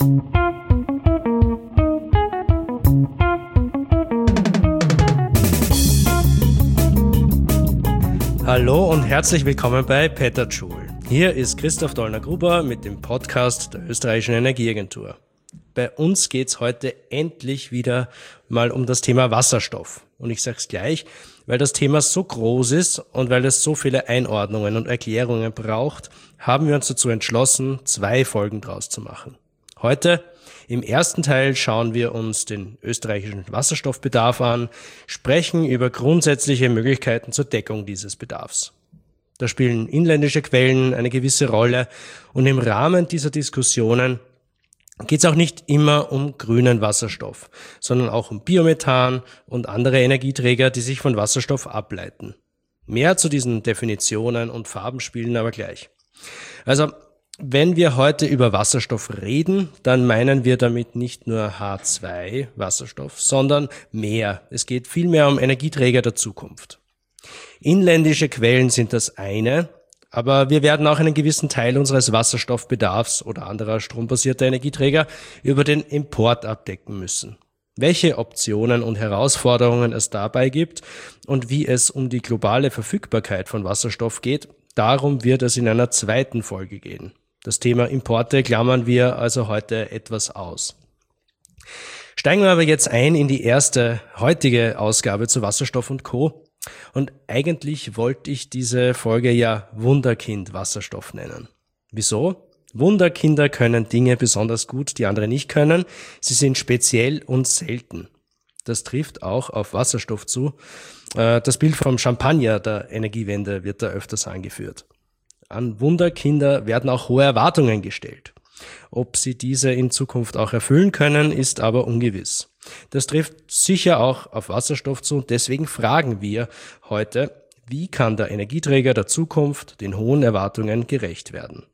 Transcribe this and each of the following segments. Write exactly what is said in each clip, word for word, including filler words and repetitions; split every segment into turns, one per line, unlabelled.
Hallo und herzlich willkommen bei Petterjoule. Hier ist Christoph Dollner-Gruber mit dem Podcast der Österreichischen Energieagentur. Bei uns geht's heute endlich wieder mal um das Thema Wasserstoff. Und ich sag's gleich, weil das Thema so groß ist und weil es so viele Einordnungen und Erklärungen braucht, haben wir uns dazu entschlossen, zwei Folgen draus zu machen. Heute im ersten Teil schauen wir uns den österreichischen Wasserstoffbedarf an, sprechen über grundsätzliche Möglichkeiten zur Deckung dieses Bedarfs. Da spielen inländische Quellen eine gewisse Rolle und im Rahmen dieser Diskussionen geht es auch nicht immer um grünen Wasserstoff, sondern auch um Biomethan und andere Energieträger, die sich von Wasserstoff ableiten. Mehr zu diesen Definitionen und Farbenspielen aber gleich. Also, wenn wir heute über Wasserstoff reden, dann meinen wir damit nicht nur H zwei Wasserstoff, sondern mehr. Es geht vielmehr um Energieträger der Zukunft. Inländische Quellen sind das eine, aber wir werden auch einen gewissen Teil unseres Wasserstoffbedarfs oder anderer strombasierter Energieträger über den Import abdecken müssen. Welche Optionen und Herausforderungen es dabei gibt und wie es um die globale Verfügbarkeit von Wasserstoff geht, darum wird es in einer zweiten Folge gehen. Das Thema Importe klammern wir also heute etwas aus. Steigen wir aber jetzt ein in die erste heutige Ausgabe zu Wasserstoff und Co. Und eigentlich wollte ich diese Folge ja Wunderkind Wasserstoff nennen. Wieso? Wunderkinder können Dinge besonders gut, die andere nicht können. Sie sind speziell und selten. Das trifft auch auf Wasserstoff zu. Das Bild vom Champagner der Energiewende wird da öfters angeführt. An Wunderkinder werden auch hohe Erwartungen gestellt. Ob sie diese in Zukunft auch erfüllen können, ist aber ungewiss. Das trifft sicher auch auf Wasserstoff zu und deswegen fragen wir heute, wie kann der Energieträger der Zukunft den hohen Erwartungen gerecht werden?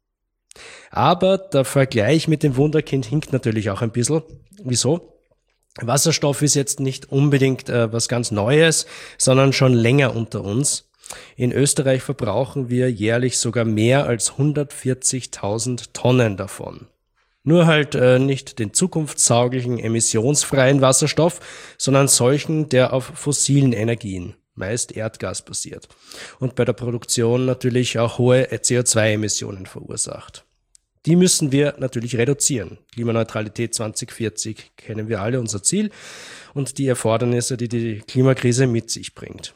Aber der Vergleich mit dem Wunderkind hinkt natürlich auch ein bisschen. Wieso? Wasserstoff ist jetzt nicht unbedingt äh, was ganz Neues, sondern schon länger unter uns. In Österreich verbrauchen wir jährlich sogar mehr als hundertvierzigtausend Tonnen davon. Nur halt äh, nicht den zukunftstauglichen, emissionsfreien Wasserstoff, sondern solchen, der auf fossilen Energien, meist Erdgas basiert und bei der Produktion natürlich auch hohe C O zwei Emissionen verursacht. Die müssen wir natürlich reduzieren. Klimaneutralität zwanzig vierzig kennen wir alle, unser Ziel und die Erfordernisse, die die Klimakrise mit sich bringt.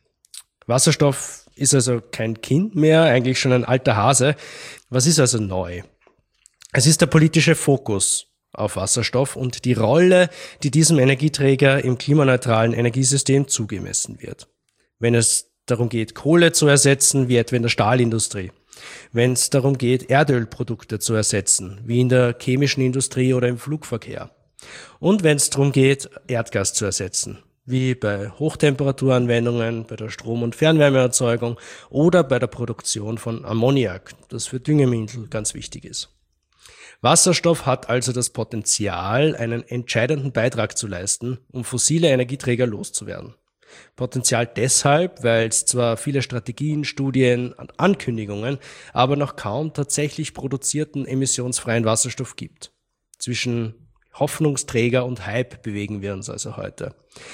Wasserstoff ist also kein Kind mehr, eigentlich schon ein alter Hase. Was ist also neu? Es ist der politische Fokus auf Wasserstoff und die Rolle, die diesem Energieträger im klimaneutralen Energiesystem zugemessen wird. Wenn es darum geht, Kohle zu ersetzen, wie etwa in der Stahlindustrie. Wenn es darum geht, Erdölprodukte zu ersetzen, wie in der chemischen Industrie oder im Flugverkehr. Und wenn es darum geht, Erdgas zu ersetzen, wie bei Hochtemperaturanwendungen, bei der Strom- und Fernwärmeerzeugung oder bei der Produktion von Ammoniak, das für Düngemittel ganz wichtig ist. Wasserstoff hat also das Potenzial, einen entscheidenden Beitrag zu leisten, um fossile Energieträger loszuwerden. Potenzial deshalb, weil es zwar viele Strategien, Studien und Ankündigungen, aber noch kaum tatsächlich produzierten emissionsfreien Wasserstoff gibt. Zwischen Hoffnungsträger und Hype bewegen wir uns also heute.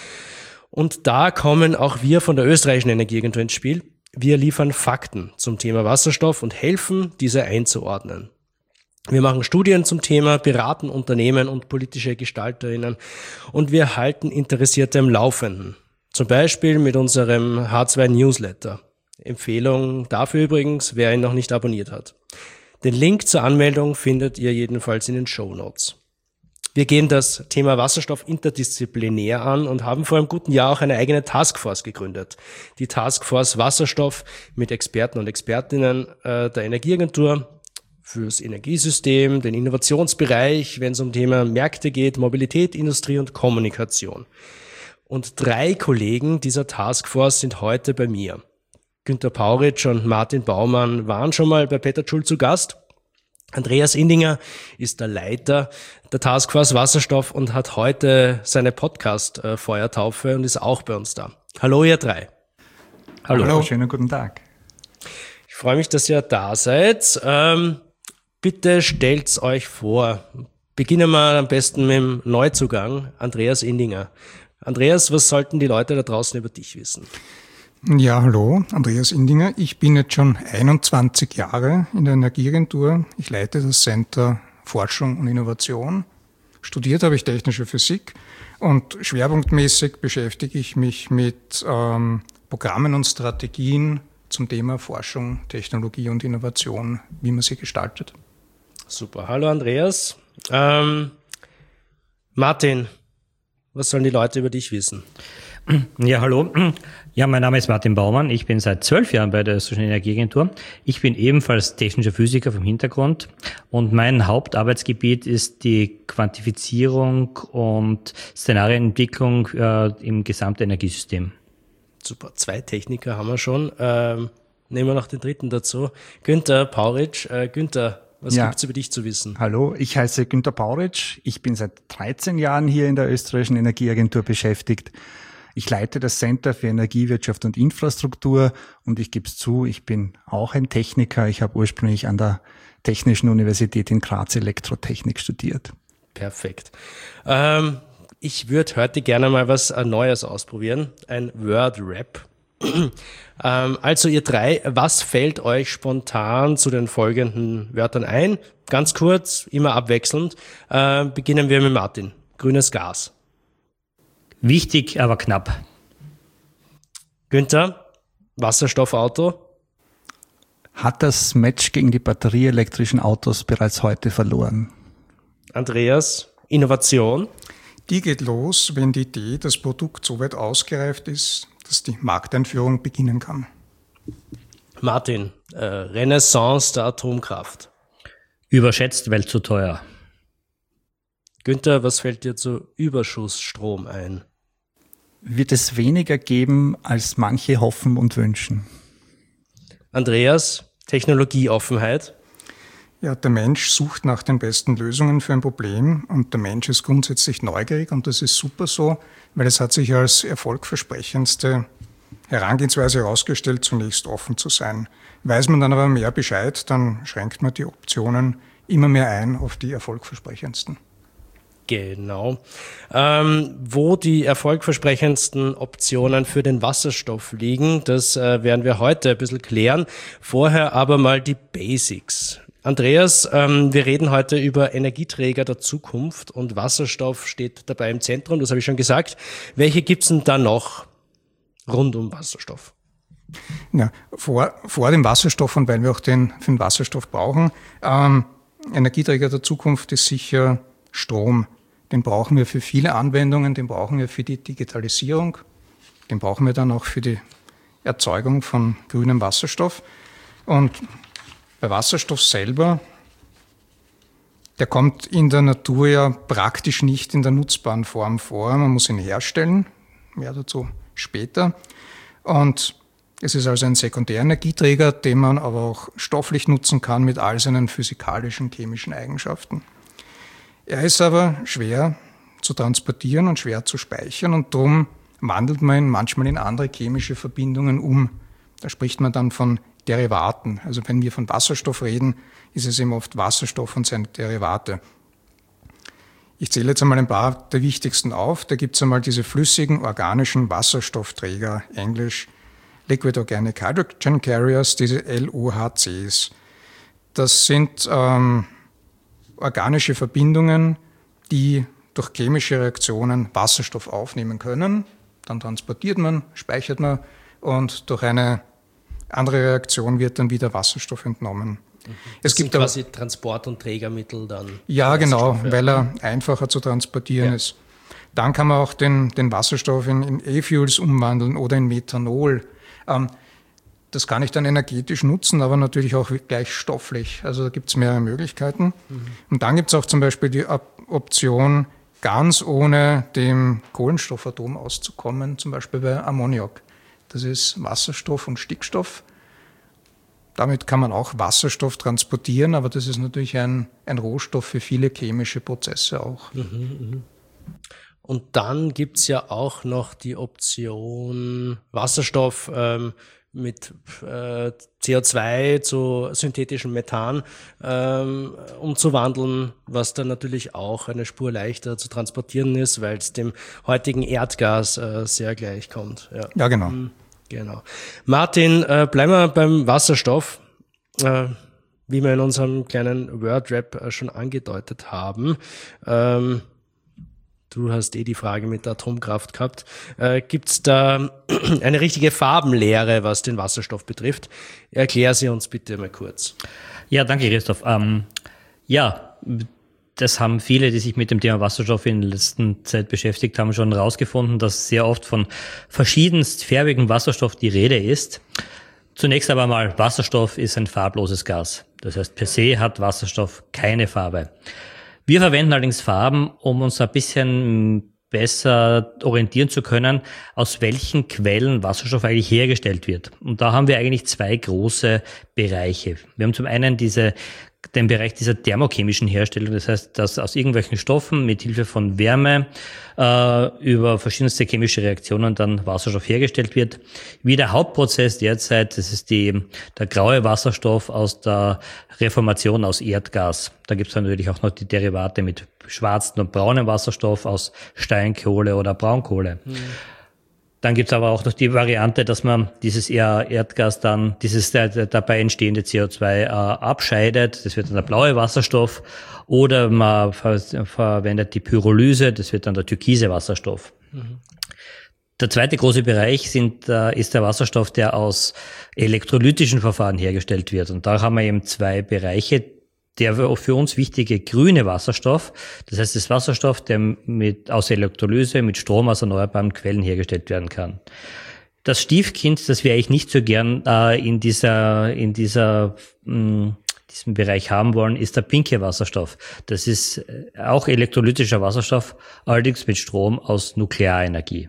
Und da kommen auch wir von der österreichischen Energieagentur ins Spiel. Wir liefern Fakten zum Thema Wasserstoff und helfen, diese einzuordnen. Wir machen Studien zum Thema, beraten Unternehmen und politische GestalterInnen und wir halten Interessierte im Laufenden. Zum Beispiel mit unserem H zwei Newsletter. Empfehlung dafür übrigens, wer ihn noch nicht abonniert hat. Den Link zur Anmeldung findet ihr jedenfalls in den Shownotes. Wir gehen das Thema Wasserstoff interdisziplinär an und haben vor einem guten Jahr auch eine eigene Taskforce gegründet. Die Taskforce Wasserstoff mit Experten und Expertinnen äh, der Energieagentur fürs Energiesystem, den Innovationsbereich, wenn es um Thema Märkte geht, Mobilität, Industrie und Kommunikation. Und drei Kollegen dieser Taskforce sind heute bei mir. Günter Pauritsch und Martin Baumann waren schon mal bei Petterjoule zu Gast. Andreas Indinger ist der Leiter der Taskforce Wasserstoff und hat heute seine Podcast-Feuertaufe und ist auch bei uns da. Hallo ihr drei.
Hallo, Hallo. Schönen guten Tag.
Ich freue mich, dass ihr da seid. Ähm, bitte stellt euch vor, Beginnen wir am besten mit dem Neuzugang, Andreas Indinger. Andreas, was sollten die Leute da draußen über dich wissen?
Ja, hallo, Andreas Indinger. Ich bin jetzt schon einundzwanzig Jahre in der Energieagentur. Ich leite das Center Forschung und Innovation. Studiert habe ich technische Physik und schwerpunktmäßig beschäftige ich mich mit ähm, Programmen und Strategien zum Thema Forschung, Technologie und Innovation, wie man sie gestaltet.
Super. Hallo Andreas. Ähm, Martin, was sollen die Leute über dich wissen?
Ja, hallo. Ja, mein Name ist Martin Baumann. Ich bin seit zwölf Jahren bei der Österreichischen Energieagentur. Ich bin ebenfalls technischer Physiker vom Hintergrund und mein Hauptarbeitsgebiet ist die Quantifizierung und Szenarienentwicklung äh, im gesamten Energiesystem.
Super, zwei Techniker haben wir schon. Ähm, nehmen wir noch den dritten dazu. Günther Pauritsch. Äh, Günther, was
ja.
gibt's über dich zu wissen?
Hallo, ich heiße Günther Pauritsch. Ich bin seit dreizehn Jahren hier in der Österreichischen Energieagentur beschäftigt. Ich leite das Center für Energiewirtschaft und Infrastruktur und ich gebe es zu, ich bin auch ein Techniker. Ich habe ursprünglich an der Technischen Universität in Graz Elektrotechnik studiert.
Perfekt. Ähm, ich würde heute gerne mal was Neues ausprobieren, ein Word-Rap. ähm, also ihr drei, was fällt euch spontan zu den folgenden Wörtern ein? Ganz kurz, immer abwechselnd. Äh, beginnen wir mit Martin. Grünes Gas.
Wichtig, aber knapp.
Günther, Wasserstoffauto.
Hat das Match gegen die batterieelektrischen Autos bereits heute verloren?
Andreas, Innovation.
Die geht los, wenn die Idee, das Produkt so weit ausgereift ist, dass die Markteinführung beginnen kann.
Martin, äh, Renaissance der Atomkraft.
Überschätzt, weil zu teuer.
Günther, was fällt dir zu Überschussstrom ein?
Wird es weniger geben, als manche hoffen und wünschen?
Andreas, Technologieoffenheit.
Ja, der Mensch sucht nach den besten Lösungen für ein Problem und der Mensch ist grundsätzlich neugierig und das ist super so, weil es hat sich als erfolgversprechendste Herangehensweise herausgestellt, zunächst offen zu sein. Weiß man dann aber mehr Bescheid, dann schränkt man die Optionen immer mehr ein auf die erfolgversprechendsten.
Genau. Ähm, wo die erfolgversprechendsten Optionen für den Wasserstoff liegen, das äh, werden wir heute ein bisschen klären. Vorher aber mal die Basics. Andreas, ähm, wir reden heute über Energieträger der Zukunft und Wasserstoff steht dabei im Zentrum, das habe ich schon gesagt. Welche gibt's denn da noch rund um Wasserstoff?
Ja, vor, vor dem Wasserstoff und weil wir auch den für den Wasserstoff brauchen, ähm, Energieträger der Zukunft ist sicher Strom. Den brauchen wir für viele Anwendungen, den brauchen wir für die Digitalisierung, den brauchen wir dann auch für die Erzeugung von grünem Wasserstoff. Und bei Wasserstoff selber, der kommt in der Natur ja praktisch nicht in der nutzbaren Form vor. Man muss ihn herstellen, mehr dazu später. Und es ist also ein Sekundärenergieträger, den man aber auch stofflich nutzen kann mit all seinen physikalischen, chemischen Eigenschaften. Er ist aber schwer zu transportieren und schwer zu speichern und darum wandelt man ihn manchmal in andere chemische Verbindungen um. Da spricht man dann von Derivaten. Also wenn wir von Wasserstoff reden, ist es eben oft Wasserstoff und seine Derivate. Ich zähle jetzt einmal ein paar der wichtigsten auf. Da gibt es einmal diese flüssigen organischen Wasserstoffträger, englisch Liquid Organic Hydrogen Carriers, diese L O H Cs. Das sind ähm, organische Verbindungen, die durch chemische Reaktionen Wasserstoff aufnehmen können. Dann transportiert man, speichert man und durch eine andere Reaktion wird dann wieder Wasserstoff entnommen. Mhm.
Es gibt sind quasi Transport- und Trägermittel dann.
Ja, genau, weil er einfacher zu transportieren ja. ist. Dann kann man auch den, den Wasserstoff in, in E-Fuels umwandeln oder in Methanol. Ähm, Das kann ich dann energetisch nutzen, aber natürlich auch gleich stofflich. Also da gibt es mehrere Möglichkeiten. Mhm. Und dann gibt es auch zum Beispiel die Option, ganz ohne dem Kohlenstoffatom auszukommen, zum Beispiel bei Ammoniak. Das ist Wasserstoff und Stickstoff. Damit kann man auch Wasserstoff transportieren, aber das ist natürlich ein, ein Rohstoff für viele chemische Prozesse auch.
Mhm, mh. Und dann gibt es ja auch noch die Option Wasserstoff ähm, mit äh, C O zwei zu synthetischem Methan ähm, umzuwandeln, was dann natürlich auch eine Spur leichter zu transportieren ist, weil es dem heutigen Erdgas äh, sehr gleich kommt. Ja,
ja genau.
Mhm, genau. Martin, äh, bleiben wir beim Wasserstoff. Äh, wie wir in unserem kleinen Word-Rap äh, schon angedeutet haben. Ähm, Du hast eh die Frage mit der Atomkraft gehabt. Äh, Gibt es da eine richtige Farbenlehre, was den Wasserstoff betrifft? Erklär sie uns bitte mal kurz.
Ja, danke Christoph. Ähm, ja, das haben viele, die sich mit dem Thema Wasserstoff in der letzten Zeit beschäftigt haben, schon herausgefunden, dass sehr oft von verschiedenst färbigem Wasserstoff die Rede ist. Zunächst aber mal, Wasserstoff ist ein farbloses Gas. Das heißt, per se hat Wasserstoff keine Farbe. Wir verwenden allerdings Farben, um uns ein bisschen besser orientieren zu können, aus welchen Quellen Wasserstoff eigentlich hergestellt wird. Und da haben wir eigentlich zwei große Bereiche. Wir haben zum einen diese, den Bereich dieser thermochemischen Herstellung, das heißt, dass aus irgendwelchen Stoffen mit Hilfe von Wärme äh, über verschiedenste chemische Reaktionen dann Wasserstoff hergestellt wird. Wie der Hauptprozess derzeit, das ist die, der graue Wasserstoff aus der Reformation aus Erdgas. Da gibt es natürlich auch noch die Derivate mit schwarzen und braunem Wasserstoff aus Steinkohle oder Braunkohle. Mhm. Dann gibt es aber auch noch die Variante, dass man dieses Erdgas dann, dieses dabei entstehende C O zwei äh, abscheidet. Das wird dann der blaue Wasserstoff. Oder man ver verwendet die Pyrolyse. Das wird dann der türkise Wasserstoff. Mhm. Der zweite große Bereich sind, äh, ist der Wasserstoff, der aus elektrolytischen Verfahren hergestellt wird. Und da haben wir eben zwei Bereiche. Der für uns wichtige grüne Wasserstoff, das heißt das Wasserstoff, der mit aus Elektrolyse mit Strom aus erneuerbaren Quellen hergestellt werden kann. Das Stiefkind, das wir eigentlich nicht so gern äh, in dieser in dieser mh, diesem Bereich haben wollen, ist der pinke Wasserstoff. Das ist auch elektrolytischer Wasserstoff, allerdings mit Strom aus Nuklearenergie.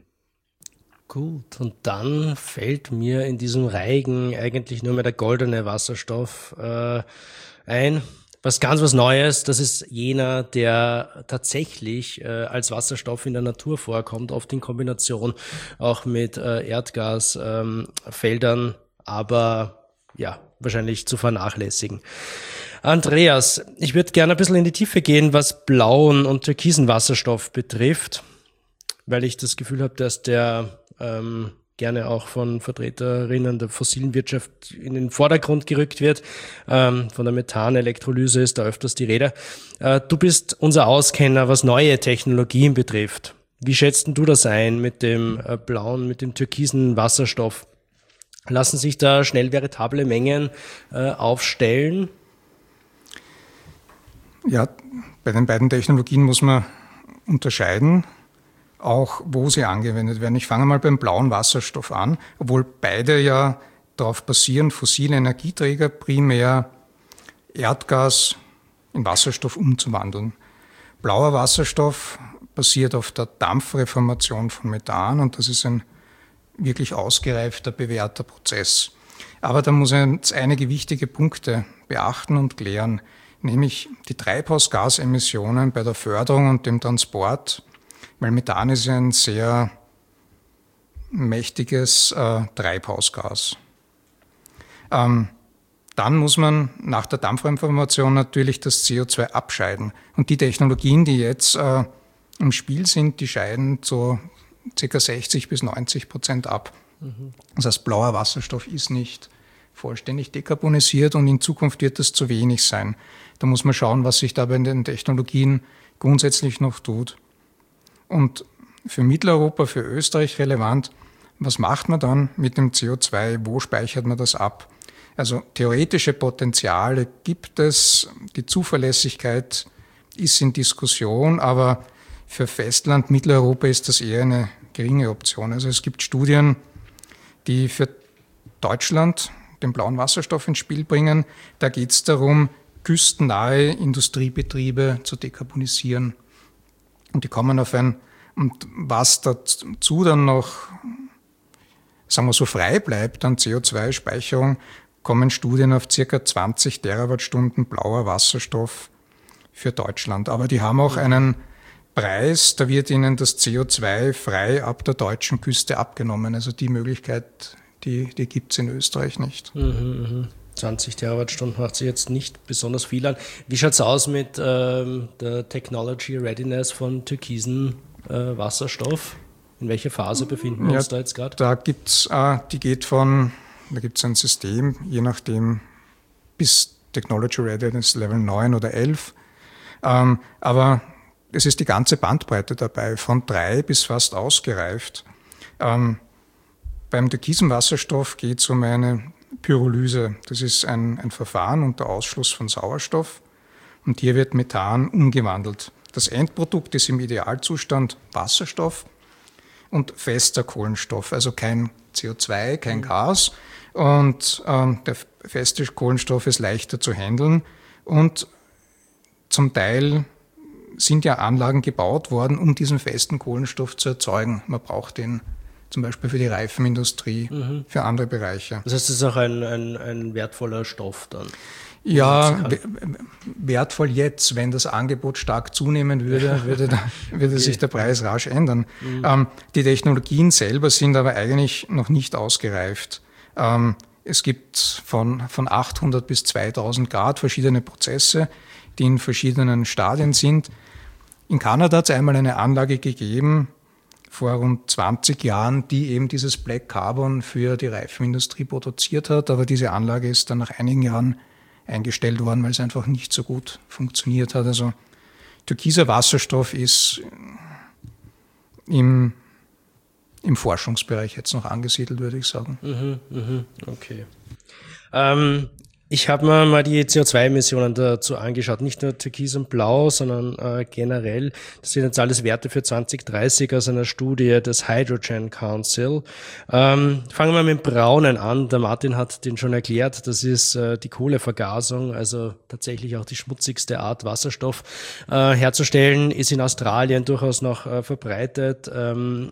Gut, und dann fällt mir in diesem Reigen eigentlich nur mehr der goldene Wasserstoff äh, ein. Was ganz was Neues, das ist jener, der tatsächlich äh, als Wasserstoff in der Natur vorkommt, oft in Kombination auch mit äh, Erdgasfeldern, ähm, aber ja, wahrscheinlich zu vernachlässigen. Andreas, ich würde gerne ein bisschen in die Tiefe gehen, was blauen und türkisen Wasserstoff betrifft, weil ich das Gefühl habe, dass der ähm, gerne auch von Vertreterinnen der fossilen Wirtschaft in den Vordergrund gerückt wird. Ähm, von der Methanelektrolyse ist da öfters die Rede. Äh, du bist unser Auskenner, was neue Technologien betrifft. Wie schätzt du das ein mit dem äh, blauen, mit dem türkisen Wasserstoff? Lassen sich da schnell veritable Mengen äh, aufstellen?
Ja, bei den beiden Technologien muss man unterscheiden, auch wo sie angewendet werden. Ich fange mal beim blauen Wasserstoff an, obwohl beide ja darauf basieren, fossile Energieträger primär Erdgas in Wasserstoff umzuwandeln. Blauer Wasserstoff basiert auf der Dampfreformation von Methan und das ist ein wirklich ausgereifter, bewährter Prozess. Aber da muss man jetzt einige wichtige Punkte beachten und klären, nämlich die Treibhausgasemissionen bei der Förderung und dem Transport, weil Methan ist ja ein sehr mächtiges äh, Treibhausgas. Ähm, dann muss man nach der Dampfreformation natürlich das C O zwei abscheiden. Und die Technologien, die jetzt äh, im Spiel sind, die scheiden zu ca. sechzig bis neunzig Prozent ab. Mhm. Das heißt, blauer Wasserstoff ist nicht vollständig dekarbonisiert und in Zukunft wird das zu wenig sein. Da muss man schauen, was sich da bei den Technologien grundsätzlich noch tut. Und für Mitteleuropa, für Österreich relevant, was macht man dann mit dem C O zwei? Wo speichert man das ab? Also theoretische Potenziale gibt es, die Zuverlässigkeit ist in Diskussion, aber für Festland Mitteleuropa ist das eher eine geringe Option. Also es gibt Studien, die für Deutschland den blauen Wasserstoff ins Spiel bringen. Da geht es darum, küstennahe Industriebetriebe zu dekarbonisieren. Und die kommen auf ein, und was dazu dann noch, sagen wir so, frei bleibt an C O zwei Speicherung, kommen Studien auf ca. zwanzig Terawattstunden blauer Wasserstoff für Deutschland. Aber die haben auch einen Preis, da wird ihnen das C O zwei frei ab der deutschen Küste abgenommen. Also die Möglichkeit die, die gibt es in Österreich nicht.
Mhm, zwanzig Terawattstunden macht sich jetzt nicht besonders viel an. Wie schaut es aus mit ähm, der Technology Readiness von türkisen äh, Wasserstoff? In welcher Phase befinden wir
ja,
uns da jetzt gerade?
Da gibt's, äh, die geht von, da gibt es ein System, je nachdem, bis Technology Readiness Level neun oder elf. Ähm, aber es ist die ganze Bandbreite dabei, von drei bis fast ausgereift. Ähm, beim türkisen Wasserstoff geht es um eine Pyrolyse. Das ist ein, ein Verfahren unter Ausschluss von Sauerstoff und hier wird Methan umgewandelt. Das Endprodukt ist im Idealzustand Wasserstoff und fester Kohlenstoff, also kein C O zwei, kein Gas. Und ähm, der feste Kohlenstoff ist leichter zu handeln und zum Teil sind ja Anlagen gebaut worden, um diesen festen Kohlenstoff zu erzeugen. Man braucht den zum Beispiel für die Reifenindustrie, mhm. für andere Bereiche.
Das heißt, es ist auch ein, ein, ein wertvoller Stoff dann?
Ja, wertvoll jetzt. Wenn das Angebot stark zunehmen würde, würde, da, würde okay. sich der Preis rasch ändern. Mhm. Ähm, die Technologien selber sind aber eigentlich noch nicht ausgereift. Ähm, es gibt von, von achthundert bis zweitausend Grad verschiedene Prozesse, die in verschiedenen Stadien sind. In Kanada hat es einmal eine Anlage gegeben, vor rund zwanzig Jahren, die eben dieses Black Carbon für die Reifenindustrie produziert hat. Aber diese Anlage ist dann nach einigen Jahren eingestellt worden, weil es einfach nicht so gut funktioniert hat. Also türkiser Wasserstoff ist im, im Forschungsbereich jetzt noch angesiedelt, würde ich sagen.
Mhm, mhm, okay. Ähm, ich habe mir mal die C O zwei Emissionen dazu angeschaut, nicht nur Türkis und Blau, sondern äh, generell. Das sind jetzt alles Werte für zwanzig dreißig aus einer Studie des Hydrogen Council. Ähm, fangen wir mit dem Braunen an. Der Martin hat den schon erklärt. Das ist äh, die Kohlevergasung, also tatsächlich auch die schmutzigste Art, Wasserstoff äh, herzustellen, ist in Australien durchaus noch äh, verbreitet. Ähm,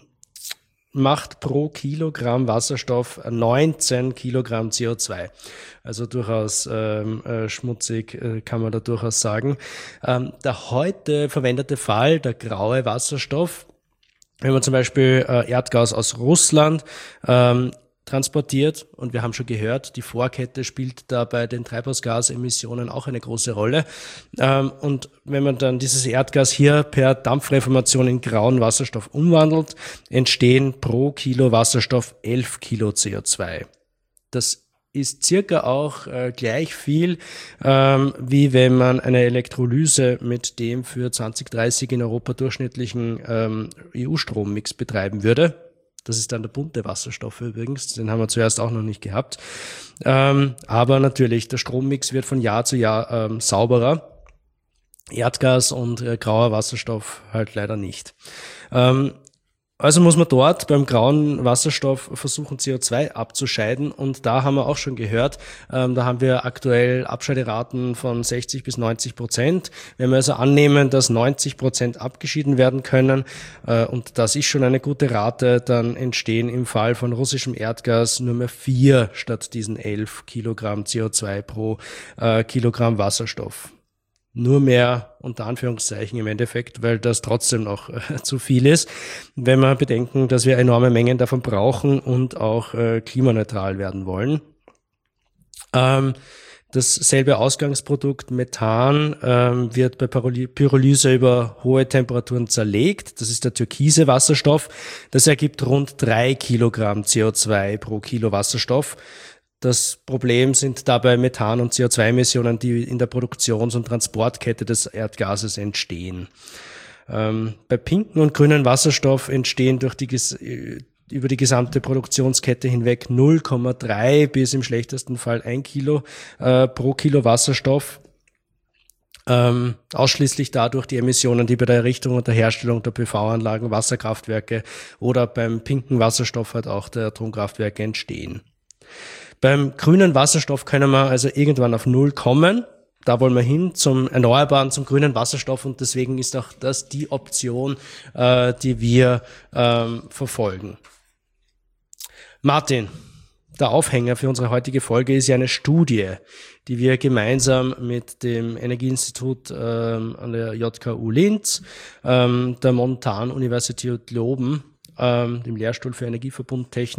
macht pro Kilogramm Wasserstoff neunzehn Kilogramm C O zwei. Also durchaus ähm, äh, schmutzig, äh, kann man da durchaus sagen. Ähm, der heute verwendete Fall, der graue Wasserstoff, wenn man zum Beispiel äh, Erdgas aus Russland ähm, transportiert, und wir haben schon gehört, die Vorkette spielt da bei den Treibhausgasemissionen auch eine große Rolle. Ähm, und wenn man dann dieses Erdgas hier per Dampfreformation in grauen Wasserstoff umwandelt, entstehen pro Kilo Wasserstoff elf Kilo C O zwei. Das ist circa auch äh, gleich viel, ähm, wie wenn man eine Elektrolyse mit dem für zwanzig dreißig in Europa durchschnittlichen ähm, E U-Strommix betreiben würde. Das ist dann der bunte Wasserstoff übrigens, den haben wir zuerst auch noch nicht gehabt. Ähm, aber natürlich, der Strommix wird von Jahr zu Jahr ähm, sauberer. Erdgas und äh, grauer Wasserstoff halt leider nicht. Ähm, Also muss man dort beim grauen Wasserstoff versuchen, C O zwei abzuscheiden, und da haben wir auch schon gehört, ähm, da haben wir aktuell Abscheideraten von sechzig bis neunzig Prozent. Wenn wir also annehmen, dass neunzig Prozent abgeschieden werden können, äh, und das ist schon eine gute Rate, dann entstehen im Fall von russischem Erdgas nur mehr vier statt diesen elf Kilogramm C O zwei pro äh, Kilogramm Wasserstoff. Nur mehr unter Anführungszeichen im Endeffekt, weil das trotzdem noch äh, zu viel ist, wenn wir bedenken, dass wir enorme Mengen davon brauchen und auch äh, klimaneutral werden wollen. Ähm, dasselbe Ausgangsprodukt Methan ähm, wird bei Pyrolyse über hohe Temperaturen zerlegt. Das ist der türkise Wasserstoff. Das ergibt rund drei Kilogramm C O zwei pro Kilo Wasserstoff. Das Problem sind dabei Methan- und C O zwei Emissionen, die in der Produktions- und Transportkette des Erdgases entstehen. Ähm, bei pinken und grünen Wasserstoff entstehen durch die, über die gesamte Produktionskette hinweg null Komma drei bis im schlechtesten Fall ein Kilo äh, pro Kilo Wasserstoff. Ähm, ausschließlich dadurch die Emissionen, die bei der Errichtung und der Herstellung der P V-Anlagen, Wasserkraftwerke oder beim pinken Wasserstoff halt auch der Atomkraftwerke entstehen. Beim grünen Wasserstoff können wir also irgendwann auf Null kommen. Da wollen wir hin zum Erneuerbaren, zum grünen Wasserstoff, und deswegen ist auch das die Option, äh, die wir ähm, verfolgen. Martin, der Aufhänger für unsere heutige Folge ist ja eine Studie, die wir gemeinsam mit dem Energieinstitut ähm, an der J K U Linz, ähm, der Montan-Universität Leoben, ähm, dem Lehrstuhl für Energieverbundtechnik,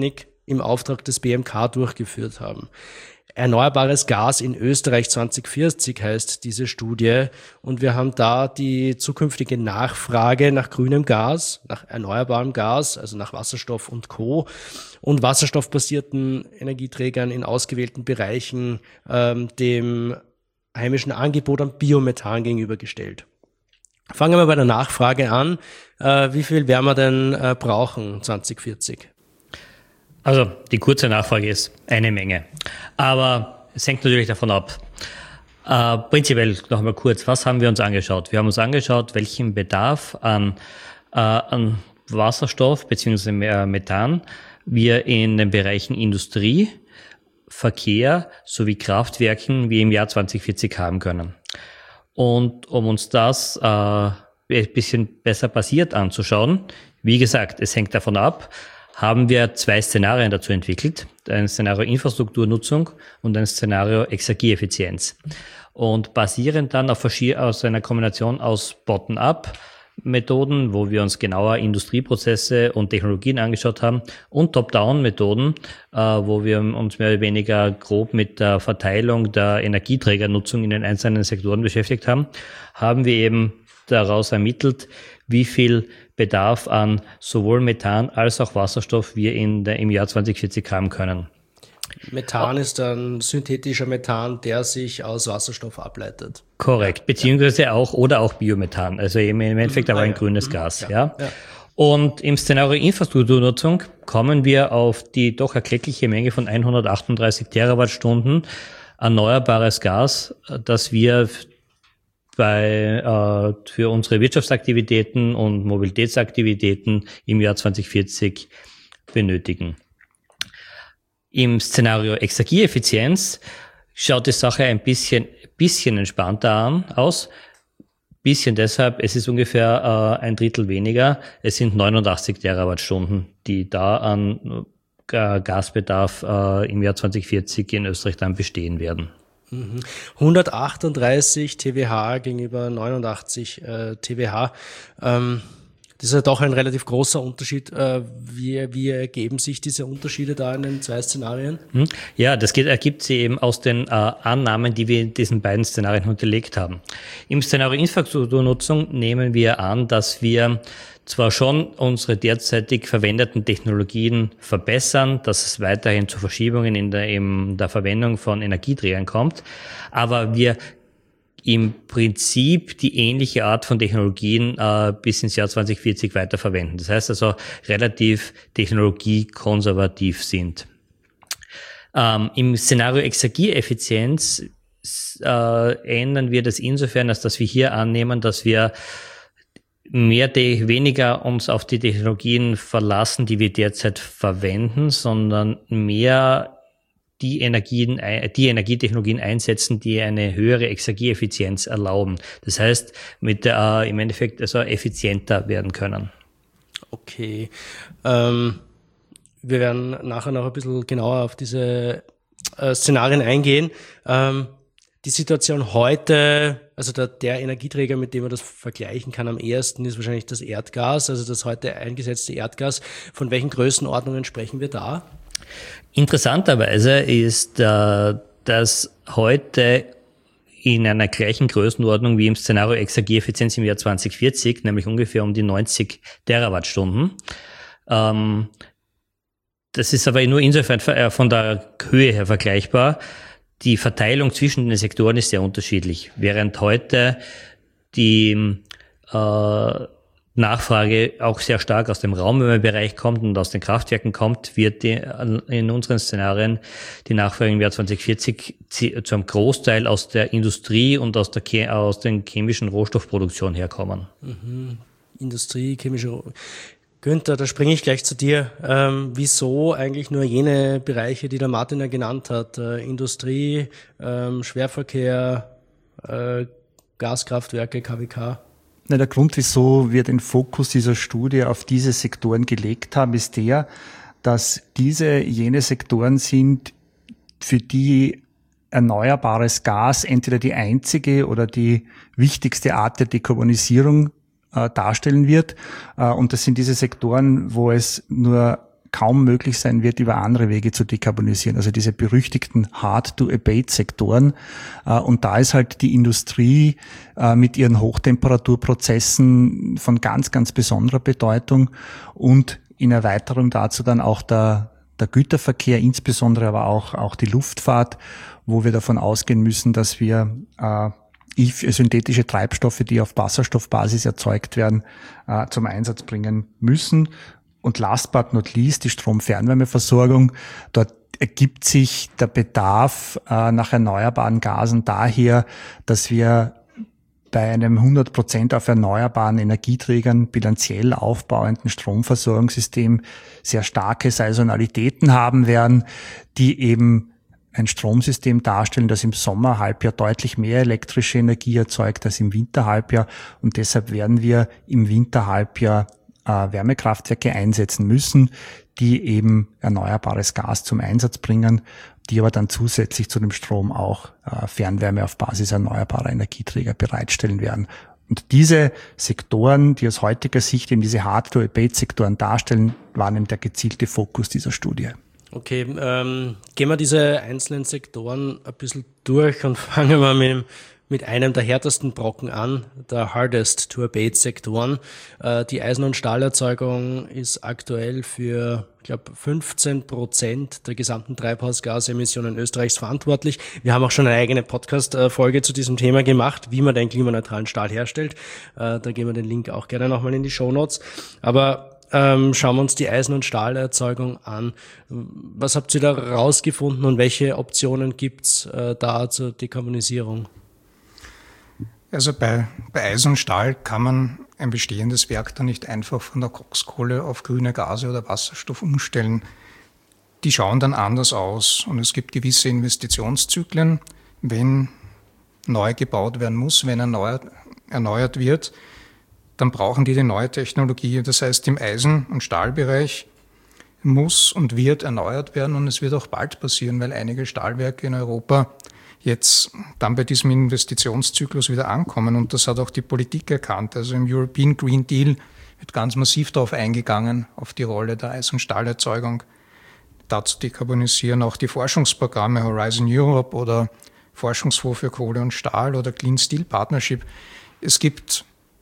im Auftrag des B M K durchgeführt haben. Erneuerbares Gas in Österreich zwanzig vierzig heißt diese Studie, und wir haben da die zukünftige Nachfrage nach grünem Gas, nach erneuerbarem Gas, also nach Wasserstoff und Co. und wasserstoffbasierten Energieträgern in ausgewählten Bereichen ähm, dem heimischen Angebot an Biomethan gegenübergestellt. Fangen wir bei der Nachfrage an. Äh, wie viel werden wir denn äh, brauchen zwanzig vierzig?
Also die kurze Nachfrage ist eine Menge. Aber es hängt natürlich davon ab. Äh, prinzipiell noch mal kurz, was haben wir uns angeschaut? Wir haben uns angeschaut, welchen Bedarf an, äh, an Wasserstoff bzw. Methan wir in den Bereichen Industrie, Verkehr sowie Kraftwerken wie im Jahr zwanzig vierzig haben können. Und um uns das äh, ein bisschen besser basiert anzuschauen, wie gesagt, es hängt davon ab, haben wir zwei Szenarien dazu entwickelt. Ein Szenario Infrastrukturnutzung und ein Szenario Exergieeffizienz. Und basierend dann auf, aus einer Kombination aus Bottom-up-Methoden, wo wir uns genauer Industrieprozesse und Technologien angeschaut haben, und Top-down-Methoden, äh, wo wir uns mehr oder weniger grob mit der Verteilung der Energieträgernutzung in den einzelnen Sektoren beschäftigt haben, haben wir eben daraus ermittelt, wie viel Bedarf an sowohl Methan als auch Wasserstoff wir in der, im Jahr zwanzig vierzig haben können.
Methan ist ein synthetischer Methan, der sich aus Wasserstoff ableitet.
Korrekt, beziehungsweise auch oder auch Biomethan, also im Endeffekt aber ein grünes Gas. Ja. Ja. Ja. Und im Szenario Infrastrukturnutzung kommen wir auf die doch erkleckliche Menge von hundertachtunddreißig Terawattstunden erneuerbares Gas, das wir bei äh, für unsere Wirtschaftsaktivitäten und Mobilitätsaktivitäten im Jahr zwanzig vierzig benötigen. Im Szenario Exergieeffizienz schaut die Sache ein bisschen bisschen entspannter an aus. Bisschen deshalb, es ist ungefähr äh, ein Drittel weniger. Es sind neunundachtzig Terawattstunden, die da an äh, Gasbedarf äh, im Jahr zwanzig vierzig in Österreich dann bestehen werden.
hundertachtunddreißig Terawatt gegenüber neunundachtzig äh, Terawatt. Ähm, das ist ja doch ein relativ großer Unterschied. Äh, wie, wie ergeben sich diese Unterschiede da in den zwei Szenarien?
Ja, das geht, ergibt sich eben aus den äh, Annahmen, die wir in diesen beiden Szenarien unterlegt haben. Im Szenario Infrastrukturnutzung nehmen wir an, dass wir zwar schon unsere derzeitig verwendeten Technologien verbessern, dass es weiterhin zu Verschiebungen in der, in der Verwendung von Energieträgern kommt, aber wir im Prinzip die ähnliche Art von Technologien äh, bis ins Jahr zwanzig vierzig weiter verwenden. Das heißt also relativ technologiekonservativ sind. Ähm, Im Szenario Exergieeffizienz äh, ändern wir das insofern, als dass wir hier annehmen, dass wir mehr, weniger uns auf die Technologien verlassen, die wir derzeit verwenden, sondern mehr die Energien, die Energietechnologien einsetzen, die eine höhere Exergieeffizienz erlauben. Das heißt, mit der, äh, im Endeffekt also effizienter werden können.
Okay. Ähm, wir werden nachher noch ein bisschen genauer auf diese äh, Szenarien eingehen. Ähm, Die Situation heute, also der, der Energieträger, mit dem man das vergleichen kann am ehesten, ist wahrscheinlich das Erdgas, also das heute eingesetzte Erdgas. Von welchen Größenordnungen sprechen wir da?
Interessanterweise ist, äh, dass heute in einer gleichen Größenordnung wie im Szenario Exergieeffizienz im Jahr zwanzig vierzig, nämlich ungefähr um die neunzig Terawattstunden. Ähm, das ist aber nur insofern von der Höhe her vergleichbar. Die Verteilung zwischen den Sektoren ist sehr unterschiedlich. Während heute die äh, Nachfrage auch sehr stark aus dem Raumwärmebereich kommt und aus den Kraftwerken kommt, wird die, in unseren Szenarien die Nachfrage im Jahr zwanzig vierzig zu einem Großteil aus der Industrie und aus der aus den chemischen Rohstoffproduktion herkommen.
Mhm. Industrie, chemische Rohstoff. Günther, da springe ich gleich zu dir. Ähm, wieso eigentlich nur jene Bereiche, die der Martin ja genannt hat? Äh, Industrie, ähm, Schwerverkehr, äh, Gaskraftwerke, K W K?
Na, der Grund, wieso wir den Fokus dieser Studie auf diese Sektoren gelegt haben, ist der, dass diese jene Sektoren sind, für die erneuerbares Gas entweder die einzige oder die wichtigste Art der Dekarbonisierung äh, darstellen wird. Äh, und das sind diese Sektoren, wo es nur kaum möglich sein wird, über andere Wege zu dekarbonisieren. Also diese berüchtigten Hard-to-Abate-Sektoren. Und da ist halt die Industrie mit ihren Hochtemperaturprozessen von ganz, ganz besonderer Bedeutung und in Erweiterung dazu dann auch der, der Güterverkehr, insbesondere aber auch, auch die Luftfahrt, wo wir davon ausgehen müssen, dass wir äh, synthetische Treibstoffe, die auf Wasserstoffbasis erzeugt werden, äh, zum Einsatz bringen müssen. Und last but not least die Strom-Fernwärmeversorgung. Dort ergibt sich der Bedarf äh, nach erneuerbaren Gasen daher, dass wir bei einem hundert Prozent auf erneuerbaren Energieträgern bilanziell aufbauenden Stromversorgungssystem sehr starke Saisonalitäten haben werden, die eben ein Stromsystem darstellen, das im Sommerhalbjahr deutlich mehr elektrische Energie erzeugt als im Winterhalbjahr. Und deshalb werden wir im Winterhalbjahr äh, Wärmekraftwerke einsetzen müssen, die eben erneuerbares Gas zum Einsatz bringen, die aber dann zusätzlich zu dem Strom auch äh, Fernwärme auf Basis erneuerbarer Energieträger bereitstellen werden. Und diese Sektoren, die aus heutiger Sicht eben diese Hard-to-Abate-Sektoren darstellen, waren eben der gezielte Fokus dieser Studie.
Okay, ähm, gehen wir diese einzelnen Sektoren ein bisschen durch und fangen wir mit, mit einem der härtesten Brocken an, der Hardest-to-Abate-Sektoren. Äh, die Eisen- und Stahlerzeugung ist aktuell für, ich glaube, fünfzehn Prozent der gesamten Treibhausgasemissionen Österreichs verantwortlich. Wir haben auch schon eine eigene Podcast-Folge zu diesem Thema gemacht, wie man den klimaneutralen Stahl herstellt. Äh, da geben wir den Link auch gerne nochmal in die Shownotes. Aber Ähm, schauen wir uns die Eisen- und Stahlerzeugung an. Was habt ihr da rausgefunden und welche Optionen gibt's äh, da zur Dekarbonisierung?
Also bei, bei Eisen und Stahl kann man ein bestehendes Werk dann nicht einfach von der Kochskohle auf grüne Gase oder Wasserstoff umstellen. Die schauen dann anders aus und es gibt gewisse Investitionszyklen, wenn neu gebaut werden muss, wenn erneuert, erneuert wird, dann brauchen die die neue Technologie. Das heißt, im Eisen- und Stahlbereich muss und wird erneuert werden und es wird auch bald passieren, weil einige Stahlwerke in Europa jetzt dann bei diesem Investitionszyklus wieder ankommen. Und das hat auch die Politik erkannt. Also im European Green Deal wird ganz massiv darauf eingegangen, auf die Rolle der Eisen- und Stahlerzeugung, da zu dekarbonisieren. Auch die Forschungsprogramme Horizon Europe oder Forschungsfonds für Kohle und Stahl oder Clean Steel Partnership. Es gibt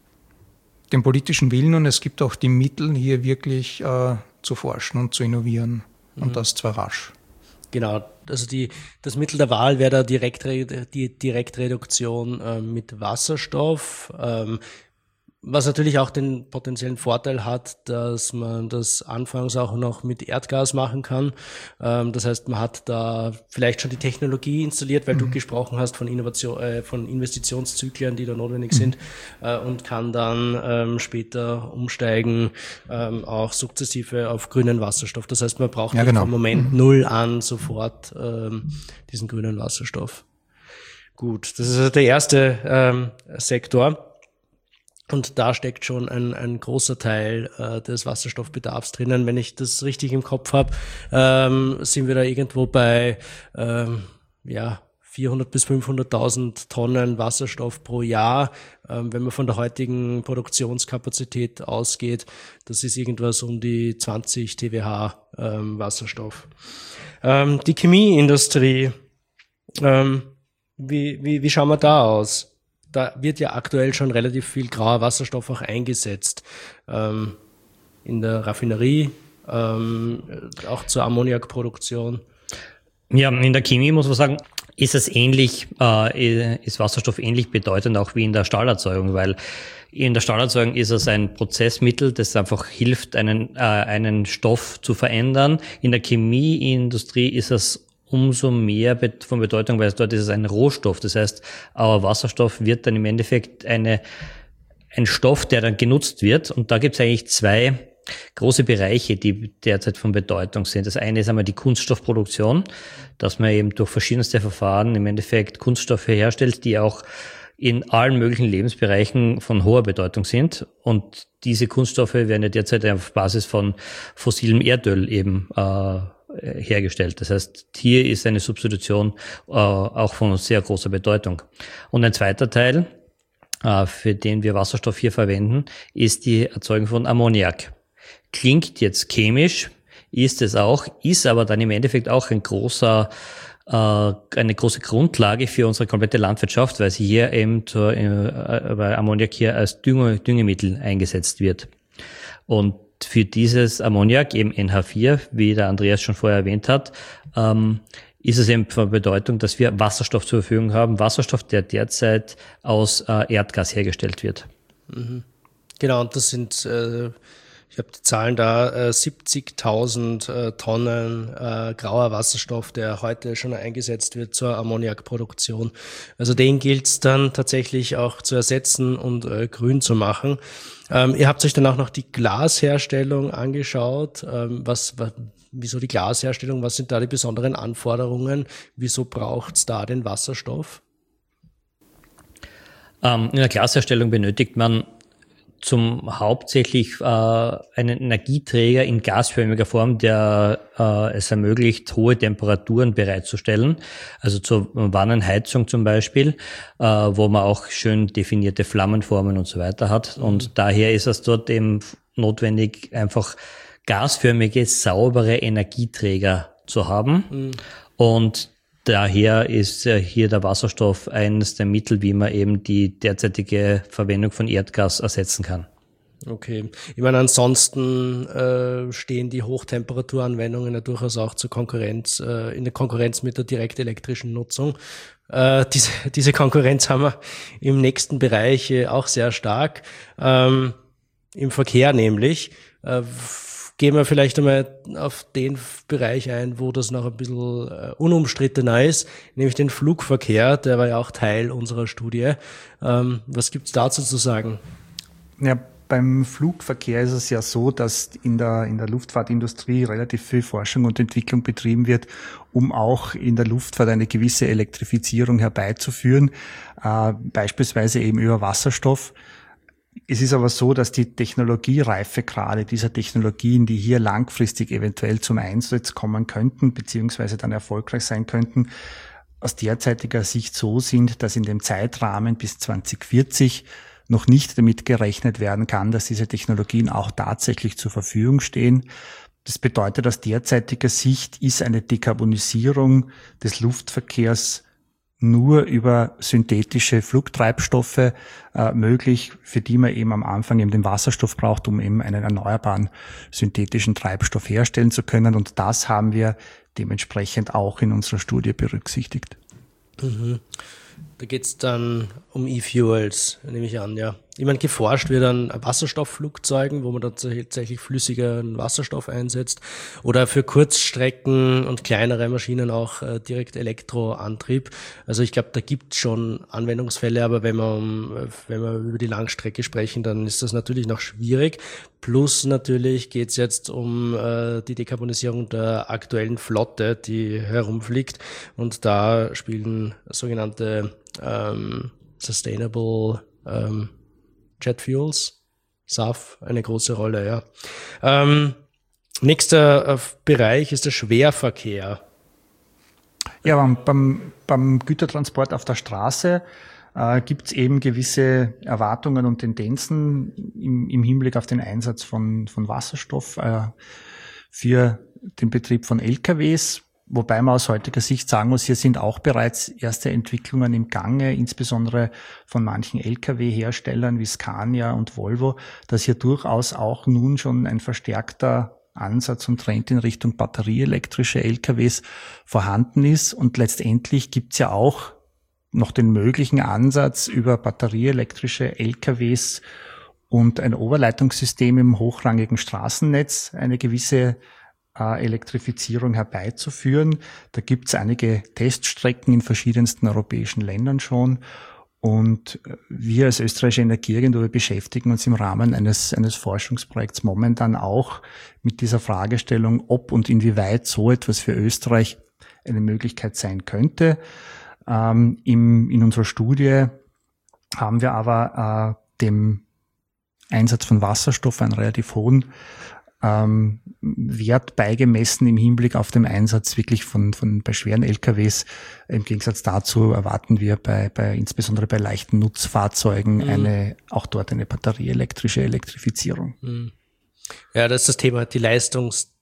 den politischen Willen und es gibt auch die Mittel, hier wirklich äh, zu forschen und zu innovieren. Und mhm. das zwar rasch.
Genau, also die, das Mittel der Wahl wäre da Direktre, die Direktreduktion äh, mit Wasserstoff, ähm, was natürlich auch den potenziellen Vorteil hat, dass man das anfangs auch noch mit Erdgas machen kann. Ähm, das heißt, man hat da vielleicht schon die Technologie installiert, weil mhm. du gesprochen hast von Innovation, äh, von Investitionszyklen, die da notwendig mhm. sind, äh, und kann dann ähm, später umsteigen, ähm, auch sukzessive auf grünen Wasserstoff. Das heißt, man braucht
ja, genau.
vom Moment
mhm.
null an sofort ähm, diesen grünen Wasserstoff. Gut, das ist also der erste ähm, Sektor. Und da steckt schon ein, ein großer Teil äh, des Wasserstoffbedarfs drinnen. Wenn ich das richtig im Kopf habe, ähm, sind wir da irgendwo bei ähm, ja vierhundert bis fünfhunderttausend Tonnen Wasserstoff pro Jahr. Ähm, wenn man von der heutigen Produktionskapazität ausgeht, das ist irgendwas um die zwanzig Terawatt ähm, Wasserstoff. Ähm, die Chemieindustrie, ähm, wie, wie, wie schauen wir da aus? Da wird ja aktuell schon relativ viel grauer Wasserstoff auch eingesetzt. Ähm, in der Raffinerie, ähm, auch zur Ammoniakproduktion.
Ja, in der Chemie muss man sagen, ist es ähnlich, äh, ist Wasserstoff ähnlich bedeutend auch wie in der Stahlerzeugung, weil in der Stahlerzeugung ist es ein Prozessmittel, das einfach hilft, einen, äh, einen Stoff zu verändern. In der Chemieindustrie ist es umso mehr von Bedeutung, weil dort ist es ein Rohstoff. Das heißt, aber Wasserstoff wird dann im Endeffekt eine, ein Stoff, der dann genutzt wird. Und da gibt es eigentlich zwei große Bereiche, die derzeit von Bedeutung sind. Das eine ist einmal die Kunststoffproduktion, dass man eben durch verschiedenste Verfahren im Endeffekt Kunststoffe herstellt, die auch in allen möglichen Lebensbereichen von hoher Bedeutung sind. Und diese Kunststoffe werden ja derzeit auf Basis von fossilem Erdöl eben äh, hergestellt. Das heißt, hier ist eine Substitution äh, auch von sehr großer Bedeutung. Und ein zweiter Teil, äh, für den wir Wasserstoff hier verwenden, ist die Erzeugung von Ammoniak. Klingt jetzt chemisch, ist es auch, ist aber dann im Endeffekt auch ein großer eine große Grundlage für unsere komplette Landwirtschaft, weil sie hier eben zur, äh, weil Ammoniak hier als Dünger, Düngemittel eingesetzt wird. Und für dieses Ammoniak, eben N H vier, wie der Andreas schon vorher erwähnt hat, ähm, ist es eben von Bedeutung, dass wir Wasserstoff zur Verfügung haben. Wasserstoff, der derzeit aus äh, Erdgas hergestellt wird.
Mhm. Genau, und das sind äh ich habe die Zahlen da, äh, siebzigtausend äh, Tonnen äh, grauer Wasserstoff, der heute schon eingesetzt wird zur Ammoniakproduktion. Also den gilt es dann tatsächlich auch zu ersetzen und äh, grün zu machen. Ähm, ihr habt euch dann auch noch die Glasherstellung angeschaut. Ähm, was, was, wieso die Glasherstellung? Was sind da die besonderen Anforderungen? Wieso braucht es da den Wasserstoff?
Ähm, in der Glasherstellung benötigt man zum hauptsächlich äh, einen Energieträger in gasförmiger Form, der äh, es ermöglicht, hohe Temperaturen bereitzustellen, also zur Wannenheizung zum Beispiel, äh, wo man auch schön definierte Flammenformen und so weiter hat. Mhm. Und daher ist es dort eben notwendig, einfach gasförmige, saubere Energieträger zu haben. Mhm. Und daher ist hier der Wasserstoff eines der Mittel, wie man eben die derzeitige Verwendung von Erdgas ersetzen kann.
Okay. Ich meine, ansonsten äh, stehen die Hochtemperaturanwendungen ja durchaus auch zur Konkurrenz, äh, in der Konkurrenz mit der direktelektrischen Nutzung. Äh, diese, diese Konkurrenz haben wir im nächsten Bereich äh, auch sehr stark. Ähm, im Verkehr nämlich. Äh, Gehen wir vielleicht einmal auf den Bereich ein, wo das noch ein bisschen äh, unumstrittener ist, nämlich den Flugverkehr, der war ja auch Teil unserer Studie. Ähm, was gibt's dazu zu sagen?
Ja, beim Flugverkehr ist es ja so, dass in der, in der Luftfahrtindustrie relativ viel Forschung und Entwicklung betrieben wird, um auch in der Luftfahrt eine gewisse Elektrifizierung herbeizuführen, äh, beispielsweise eben über Wasserstoff. Es ist aber so, dass die Technologiereifegrade dieser Technologien, die hier langfristig eventuell zum Einsatz kommen könnten, beziehungsweise dann erfolgreich sein könnten, aus derzeitiger Sicht so sind, dass in dem Zeitrahmen bis zwanzig vierzig noch nicht damit gerechnet werden kann, dass diese Technologien auch tatsächlich zur Verfügung stehen. Das bedeutet, aus derzeitiger Sicht ist eine Dekarbonisierung des Luftverkehrs nur über synthetische Flugtreibstoffe äh, möglich, für die man eben am Anfang eben den Wasserstoff braucht, um eben einen erneuerbaren synthetischen Treibstoff herstellen zu können. Und das haben wir dementsprechend auch in unserer Studie berücksichtigt.
Mhm. Da geht's dann um E-Fuels, nehme ich an, ja. Ich meine, geforscht wird an Wasserstoffflugzeugen, wo man dann tatsächlich flüssigen Wasserstoff einsetzt, oder für Kurzstrecken und kleinere Maschinen auch äh, direkt Elektroantrieb. Also ich glaube, da gibt's schon Anwendungsfälle, aber wenn wir, wenn wir über die Langstrecke sprechen, dann ist das natürlich noch schwierig. Plus natürlich geht's jetzt um äh, die Dekarbonisierung der aktuellen Flotte, die herumfliegt, und da spielen sogenannte ähm, Sustainable ähm, Jet Fuels, S A F, eine große Rolle, ja. Ähm, nächster äh, Bereich ist der Schwerverkehr.
Ja, beim, beim, beim Gütertransport auf der Straße äh, gibt es eben gewisse Erwartungen und Tendenzen im, im Hinblick auf den Einsatz von, von Wasserstoff äh, für den Betrieb von L K Ws. Wobei man aus heutiger Sicht sagen muss, hier sind auch bereits erste Entwicklungen im Gange, insbesondere von manchen L K W-Herstellern wie Scania und Volvo, dass hier durchaus auch nun schon ein verstärkter Ansatz und Trend in Richtung batterieelektrische L K Ws vorhanden ist. Und letztendlich gibt's ja auch noch den möglichen Ansatz, über batterieelektrische L K Ws und ein Oberleitungssystem im hochrangigen Straßennetz eine gewisse Elektrifizierung herbeizuführen. Da gibt es einige Teststrecken in verschiedensten europäischen Ländern schon. Und wir als österreichische Energieagentur beschäftigen uns im Rahmen eines, eines Forschungsprojekts momentan auch mit dieser Fragestellung, ob und inwieweit so etwas für Österreich eine Möglichkeit sein könnte. Ähm, im, in unserer Studie haben wir aber äh, dem Einsatz von Wasserstoff einen relativ hohen Ähm, Wert beigemessen im Hinblick auf den Einsatz wirklich von, von bei schweren L K Ws. Im Gegensatz dazu erwarten wir bei, bei insbesondere bei leichten Nutzfahrzeugen mhm. eine, auch dort eine batterieelektrische Elektrifizierung.
Mhm. Ja, das ist das Thema, die Leistungs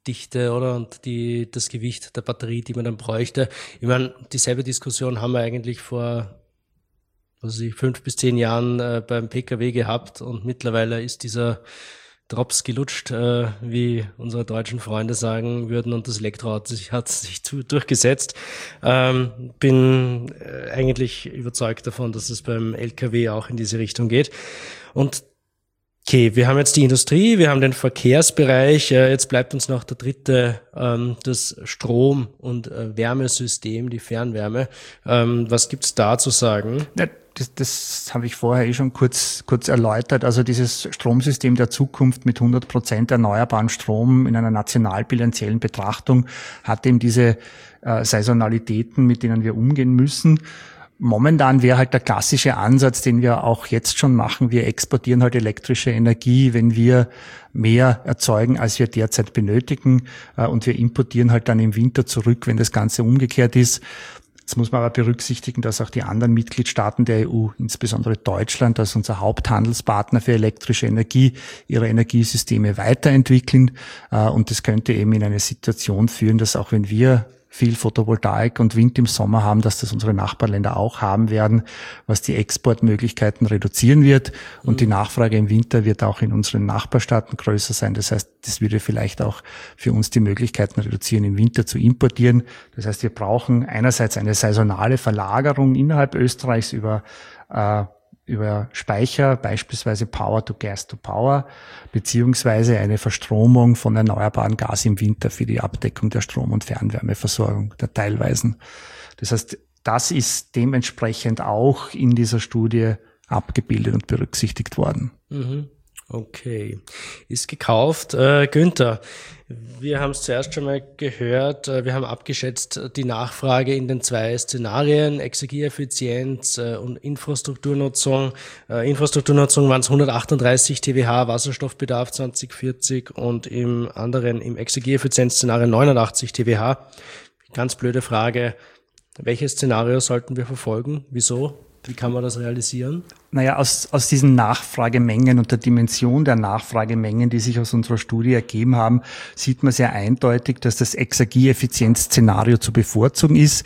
Dichte oder und die das Gewicht der Batterie, die man dann bräuchte. Ich meine, dieselbe Diskussion haben wir eigentlich vor was weiß ich, fünf bis zehn Jahren äh, beim P K W gehabt und mittlerweile ist dieser Drops gelutscht, äh, wie unsere deutschen Freunde sagen würden, und das Elektroauto sich, hat sich zu, durchgesetzt. Ähm, bin äh, eigentlich überzeugt davon, dass es beim L K W auch in diese Richtung geht. Und okay, wir haben jetzt die Industrie, wir haben den Verkehrsbereich, äh, jetzt bleibt uns noch der dritte, ähm, das Strom- und äh, Wärmesystem, die Fernwärme. Ähm, was gibt's da zu sagen?
Ja, das, das habe ich vorher eh schon kurz, kurz erläutert. Also dieses Stromsystem der Zukunft mit hundert Prozent erneuerbaren Strom in einer nationalbilanziellen Betrachtung hat eben diese äh, Saisonalitäten, mit denen wir umgehen müssen. Momentan wäre halt der klassische Ansatz, den wir auch jetzt schon machen. Wir exportieren halt elektrische Energie, wenn wir mehr erzeugen, als wir derzeit benötigen. Und wir importieren halt dann im Winter zurück, wenn das Ganze umgekehrt ist. Jetzt muss man aber berücksichtigen, dass auch die anderen Mitgliedstaaten der E U, insbesondere Deutschland als unser Haupthandelspartner für elektrische Energie, ihre Energiesysteme weiterentwickeln. Und das könnte eben in eine Situation führen, dass auch wenn wir viel Photovoltaik und Wind im Sommer haben, dass das unsere Nachbarländer auch haben werden, was die Exportmöglichkeiten reduzieren wird. Und mhm. die Nachfrage im Winter wird auch in unseren Nachbarstaaten größer sein. Das heißt, das würde vielleicht auch für uns die Möglichkeiten reduzieren, im Winter zu importieren. Das heißt, wir brauchen einerseits eine saisonale Verlagerung innerhalb Österreichs über äh, über Speicher, beispielsweise Power to Gas to Power, beziehungsweise eine Verstromung von erneuerbaren Gas im Winter für die Abdeckung der Strom- und Fernwärmeversorgung der Teilweisen. Das heißt, das ist dementsprechend auch in dieser Studie abgebildet und berücksichtigt worden.
Mhm. Okay, ist gekauft. Äh, Günther, wir haben es zuerst schon mal gehört, äh, wir haben abgeschätzt die Nachfrage in den zwei Szenarien, Energieeffizienz äh, und Infrastrukturnutzung. Äh, Infrastrukturnutzung waren es hundertachtunddreißig Terawatt, Wasserstoffbedarf zwanzig vierzig und im anderen, im Energieeffizienz-Szenario neunundachtzig Terawatt. Ganz blöde Frage, welches Szenario sollten wir verfolgen? Wieso? Wie kann man das realisieren?
Naja, aus, aus diesen Nachfragemengen und der Dimension der Nachfragemengen, die sich aus unserer Studie ergeben haben, sieht man sehr eindeutig, dass das Exergieeffizienz-Szenario zu bevorzugen ist.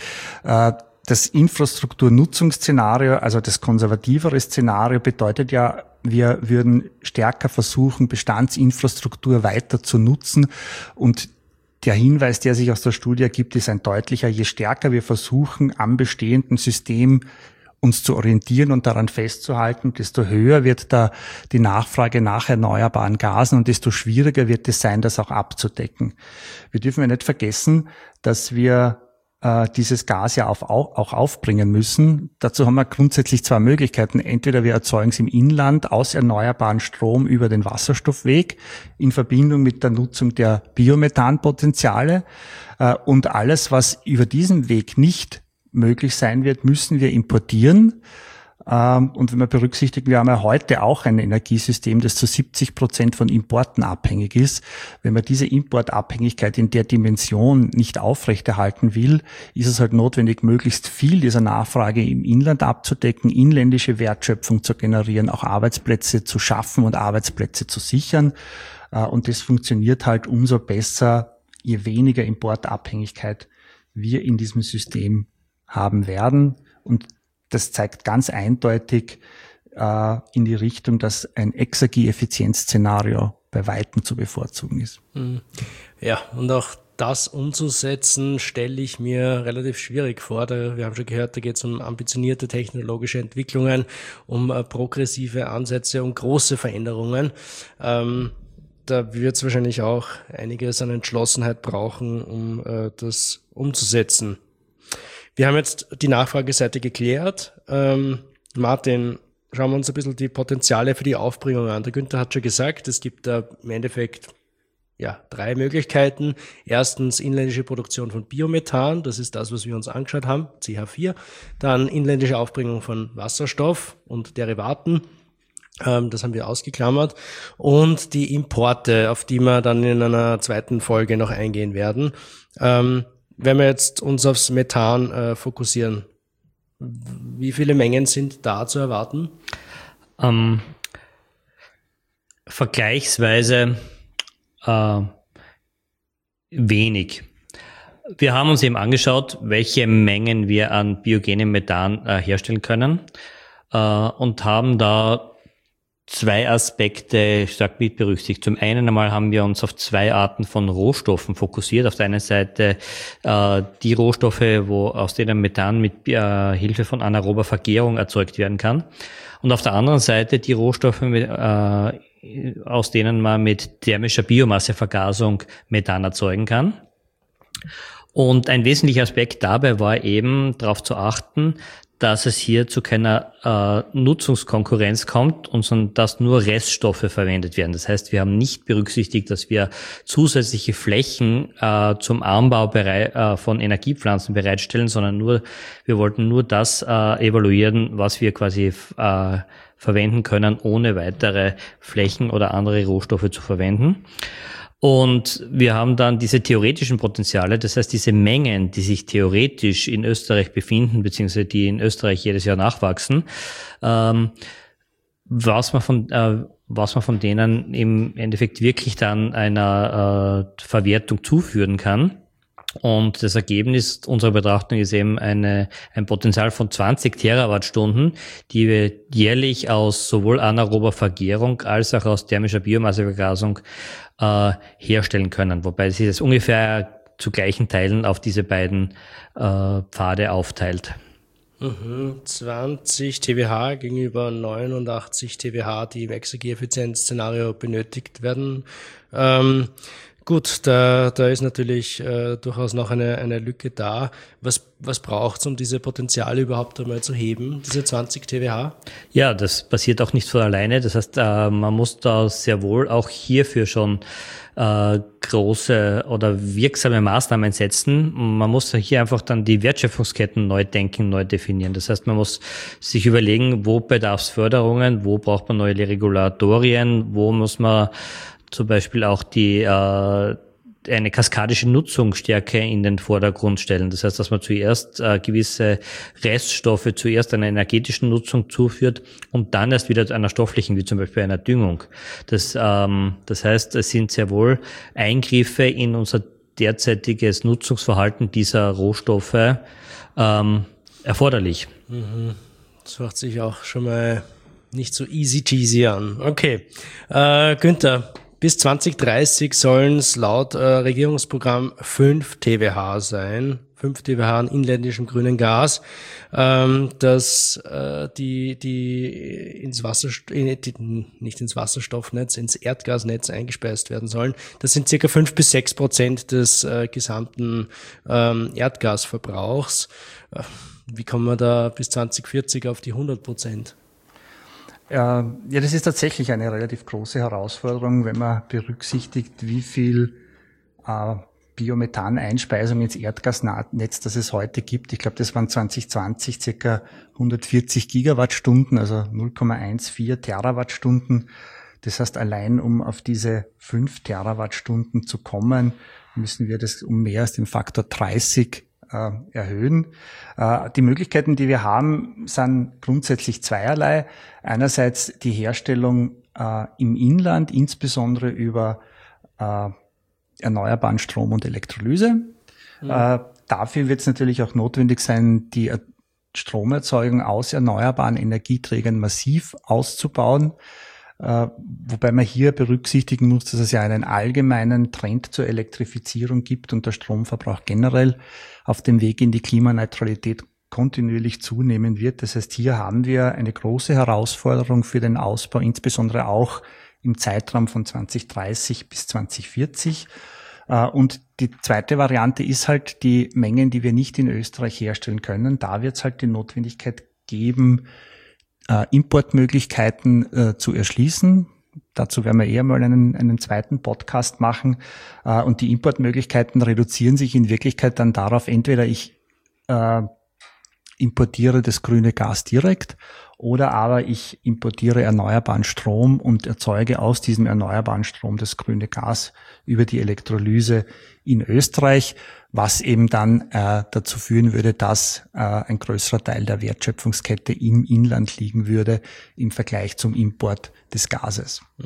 Das Infrastrukturnutzungsszenario, also das konservativere Szenario, bedeutet ja, wir würden stärker versuchen, Bestandsinfrastruktur weiter zu nutzen, und der Hinweis, der sich aus der Studie ergibt, ist ein deutlicher: Je stärker wir versuchen, am bestehenden System uns zu orientieren und daran festzuhalten, desto höher wird da die Nachfrage nach erneuerbaren Gasen und desto schwieriger wird es sein, das auch abzudecken. Wir dürfen ja nicht vergessen, dass wir äh, dieses Gas ja auf, auch aufbringen müssen. Dazu haben wir grundsätzlich zwei Möglichkeiten. Entweder wir erzeugen es im Inland aus erneuerbaren Strom über den Wasserstoffweg in Verbindung mit der Nutzung der Biomethanpotenziale, äh, und alles, was über diesen Weg nicht möglich sein wird, müssen wir importieren. Und wenn wir berücksichtigen, wir haben ja heute auch ein Energiesystem, das zu siebzig Prozent von Importen abhängig ist. Wenn man diese Importabhängigkeit in der Dimension nicht aufrechterhalten will, ist es halt notwendig, möglichst viel dieser Nachfrage im Inland abzudecken, inländische Wertschöpfung zu generieren, auch Arbeitsplätze zu schaffen und Arbeitsplätze zu sichern. Und das funktioniert halt umso besser, je weniger Importabhängigkeit wir in diesem System haben werden. Und das zeigt ganz eindeutig äh, in die Richtung, dass ein Exergieeffizienz-Szenario bei Weitem zu bevorzugen ist.
Ja, und auch das umzusetzen, stelle ich mir relativ schwierig vor. Da, wir haben schon gehört, da geht es um ambitionierte technologische Entwicklungen, um äh, progressive Ansätze, um große Veränderungen. Ähm, da wird es wahrscheinlich auch einiges an Entschlossenheit brauchen, um äh, das umzusetzen. Wir haben jetzt die Nachfrageseite geklärt. Ähm, Martin, schauen wir uns ein bisschen die Potenziale für die Aufbringung an. Der Günther hat schon gesagt, es gibt da im Endeffekt ja drei Möglichkeiten. Erstens inländische Produktion von Biomethan, das ist das, was wir uns angeschaut haben, C H vier. Dann inländische Aufbringung von Wasserstoff und Derivaten, ähm, das haben wir ausgeklammert. Und die Importe, auf die wir dann in einer zweiten Folge noch eingehen werden. Ähm, Wenn wir jetzt uns aufs Methan äh, fokussieren, wie viele Mengen sind da zu erwarten?
Ähm, vergleichsweise äh, wenig. Wir haben uns eben angeschaut, welche Mengen wir an biogenem Methan äh, herstellen können äh, und haben da zwei Aspekte stark mit berücksichtigt. Zum einen einmal haben wir uns auf zwei Arten von Rohstoffen fokussiert. Auf der einen Seite äh, die Rohstoffe, wo aus denen Methan mit äh, Hilfe von anaerober Vergärung erzeugt werden kann. Und auf der anderen Seite die Rohstoffe, mit, äh, aus denen man mit thermischer Biomassevergasung Methan erzeugen kann. Und ein wesentlicher Aspekt dabei war eben darauf zu achten, dass es hier zu keiner äh, Nutzungskonkurrenz kommt und sondern dass nur Reststoffe verwendet werden. Das heißt, wir haben nicht berücksichtigt, dass wir zusätzliche Flächen äh, zum Anbau berei- äh, von Energiepflanzen bereitstellen, sondern nur wir wollten nur das äh, evaluieren, was wir quasi äh, verwenden können, ohne weitere Flächen oder andere Rohstoffe zu verwenden. Und wir haben dann diese theoretischen Potenziale, das heißt diese Mengen, die sich theoretisch in Österreich befinden, beziehungsweise die in Österreich jedes Jahr nachwachsen, ähm, was man von äh, was man von denen im Endeffekt wirklich dann einer äh, Verwertung zuführen kann. Und das Ergebnis unserer Betrachtung ist eben eine, ein Potenzial von zwanzig Terawattstunden, die wir jährlich aus sowohl anaerober Vergärung als auch aus thermischer Biomassevergasung äh, herstellen können. Wobei sich das ungefähr zu gleichen Teilen auf diese beiden äh, Pfade aufteilt.
Mhm, zwanzig Terawatt gegenüber neunundachtzig Terawatt, die im Exergieeffizienz-Szenario benötigt werden. Ähm, Gut, da, da ist natürlich äh, durchaus noch eine, eine Lücke da. Was, was braucht's, um diese Potenziale überhaupt einmal zu heben, diese zwanzig Terawatt?
Ja, das passiert auch nicht von alleine. Das heißt, äh, man muss da sehr wohl auch hierfür schon äh, große oder wirksame Maßnahmen setzen. Man muss hier einfach dann die Wertschöpfungsketten neu denken, neu definieren. Das heißt, man muss sich überlegen, wo bedarf es Förderungen, wo braucht man neue Regulatorien, wo muss man zum Beispiel auch die äh, eine kaskadische Nutzung stärker in den Vordergrund stellen. Das heißt, dass man zuerst äh, gewisse Reststoffe zuerst einer energetischen Nutzung zuführt und dann erst wieder zu einer stofflichen, wie zum Beispiel einer Düngung. Das, ähm, das heißt, es sind sehr wohl Eingriffe in unser derzeitiges Nutzungsverhalten dieser Rohstoffe ähm, erforderlich.
Mhm. Das hört sich auch schon mal nicht so easy cheesy an. Okay, äh, Günther, bis zwanzig dreißig sollen es laut äh, Regierungsprogramm fünf Terawatt sein, fünf Terawatt an inländischem grünen Gas, ähm, das äh, die die ins Wasserstoff, nicht ins Wasserstoffnetz, ins Erdgasnetz eingespeist werden sollen. Das sind circa fünf bis sechs Prozent des äh, gesamten ähm, Erdgasverbrauchs. Äh, wie kommen wir da bis zwanzig vierzig auf die hundert Prozent?
Ja, das ist tatsächlich eine relativ große Herausforderung, wenn man berücksichtigt, wie viel äh, Biomethan-Einspeisung ins Erdgasnetz, das es heute gibt. Ich glaube, das waren zwanzig zwanzig circa hundertvierzig Gigawattstunden, also null Komma vierzehn Terawattstunden. Das heißt, allein um auf diese fünf Terawattstunden zu kommen, müssen wir das um mehr als den Faktor dreißig äh, erhöhen. Äh, die Möglichkeiten, die wir haben, sind grundsätzlich zweierlei. Einerseits die Herstellung äh, im Inland, insbesondere über äh, erneuerbaren Strom und Elektrolyse. Mhm. Äh, dafür wird es natürlich auch notwendig sein, die Stromerzeugung aus erneuerbaren Energieträgern massiv auszubauen. Äh, wobei man hier berücksichtigen muss, dass es ja einen allgemeinen Trend zur Elektrifizierung gibt und der Stromverbrauch generell auf dem Weg in die Klimaneutralität kontinuierlich zunehmen wird. Das heißt, hier haben wir eine große Herausforderung für den Ausbau, insbesondere auch im Zeitraum von zwanzig dreißig bis zwanzig vierzig. Und die zweite Variante ist halt die Mengen, die wir nicht in Österreich herstellen können. Da wird es halt die Notwendigkeit geben, Importmöglichkeiten zu erschließen. Dazu werden wir eher mal einen, einen zweiten Podcast machen. Und die Importmöglichkeiten reduzieren sich in Wirklichkeit dann darauf, entweder ich äh, importiere das grüne Gas direkt oder aber ich importiere erneuerbaren Strom und erzeuge aus diesem erneuerbaren Strom das grüne Gas über die Elektrolyse in Österreich, was eben dann äh, dazu führen würde, dass äh, ein größerer Teil der Wertschöpfungskette im Inland liegen würde im Vergleich zum Import des Gases.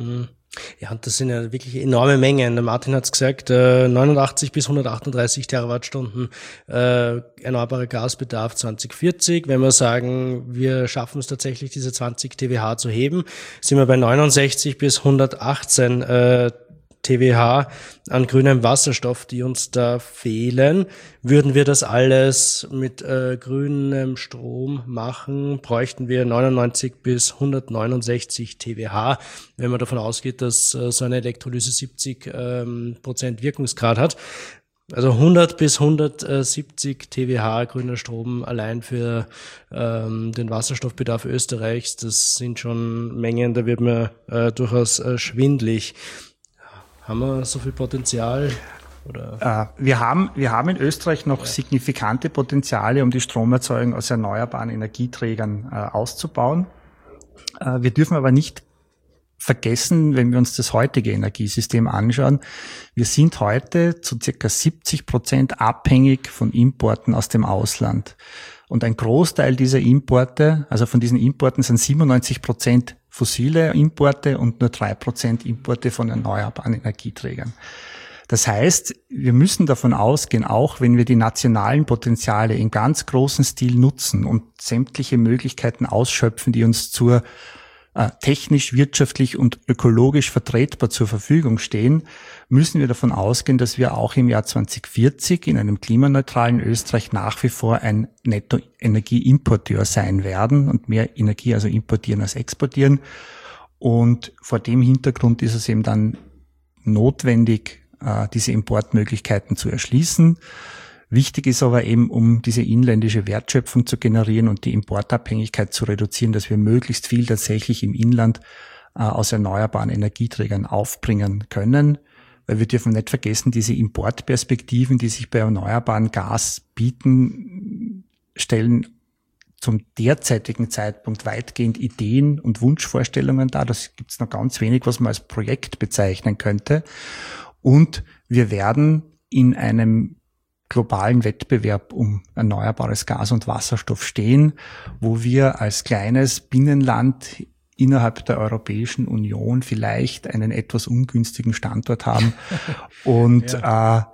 Ja, und das sind ja wirklich enorme Mengen. Der Martin hat es gesagt, äh, neunundachtzig bis hundertachtunddreißig Terawattstunden äh, erneuerbarer Gasbedarf zwanzig vierzig. Wenn wir sagen, wir schaffen es tatsächlich, diese zwanzig Terawatt zu heben, sind wir bei neunundsechzig bis hundertachtzehn äh, Terawatt an grünem Wasserstoff, die uns da fehlen. Würden wir das alles mit äh, grünem Strom machen, bräuchten wir neunundneunzig bis hundertneunundsechzig Terawatt, wenn man davon ausgeht, dass äh, so eine Elektrolyse siebzig ähm, Prozent Wirkungsgrad hat. Also hundert bis hundertsiebzig Terawatt grüner Strom allein für ähm, den Wasserstoffbedarf Österreichs, das sind schon Mengen, da wird man äh, durchaus äh, schwindlig. Haben wir so viel Potenzial? Oder?
Äh, wir haben, wir haben in Österreich noch ja. signifikante Potenziale, um die Stromerzeugung aus erneuerbaren Energieträgern äh, auszubauen. Äh, wir dürfen aber nicht vergessen, wenn wir uns das heutige Energiesystem anschauen, wir sind heute zu circa siebzig Prozent abhängig von Importen aus dem Ausland. Und ein Großteil dieser Importe, also von diesen Importen sind siebenundneunzig Prozent fossile Importe und nur drei Prozent Importe von erneuerbaren Energieträgern. Das heißt, wir müssen davon ausgehen, auch wenn wir die nationalen Potenziale in ganz großem Stil nutzen und sämtliche Möglichkeiten ausschöpfen, die uns zur äh, technisch, wirtschaftlich und ökologisch vertretbar zur Verfügung stehen, müssen wir davon ausgehen, dass wir auch im Jahr zwanzig vierzig in einem klimaneutralen Österreich nach wie vor ein Nettoenergieimporteur sein werden und mehr Energie also importieren als exportieren. Und vor dem Hintergrund ist es eben dann notwendig, diese Importmöglichkeiten zu erschließen. Wichtig ist aber eben, um diese inländische Wertschöpfung zu generieren und die Importabhängigkeit zu reduzieren, dass wir möglichst viel tatsächlich im Inland aus erneuerbaren Energieträgern aufbringen können. Weil wir dürfen nicht vergessen, diese Importperspektiven, die sich bei erneuerbaren Gas bieten, stellen zum derzeitigen Zeitpunkt weitgehend Ideen und Wunschvorstellungen dar. Das gibt es noch ganz wenig, was man als Projekt bezeichnen könnte. Und wir werden in einem globalen Wettbewerb um erneuerbares Gas und Wasserstoff stehen, wo wir als kleines Binnenland innerhalb der Europäischen Union vielleicht einen etwas ungünstigen Standort haben und ja. äh,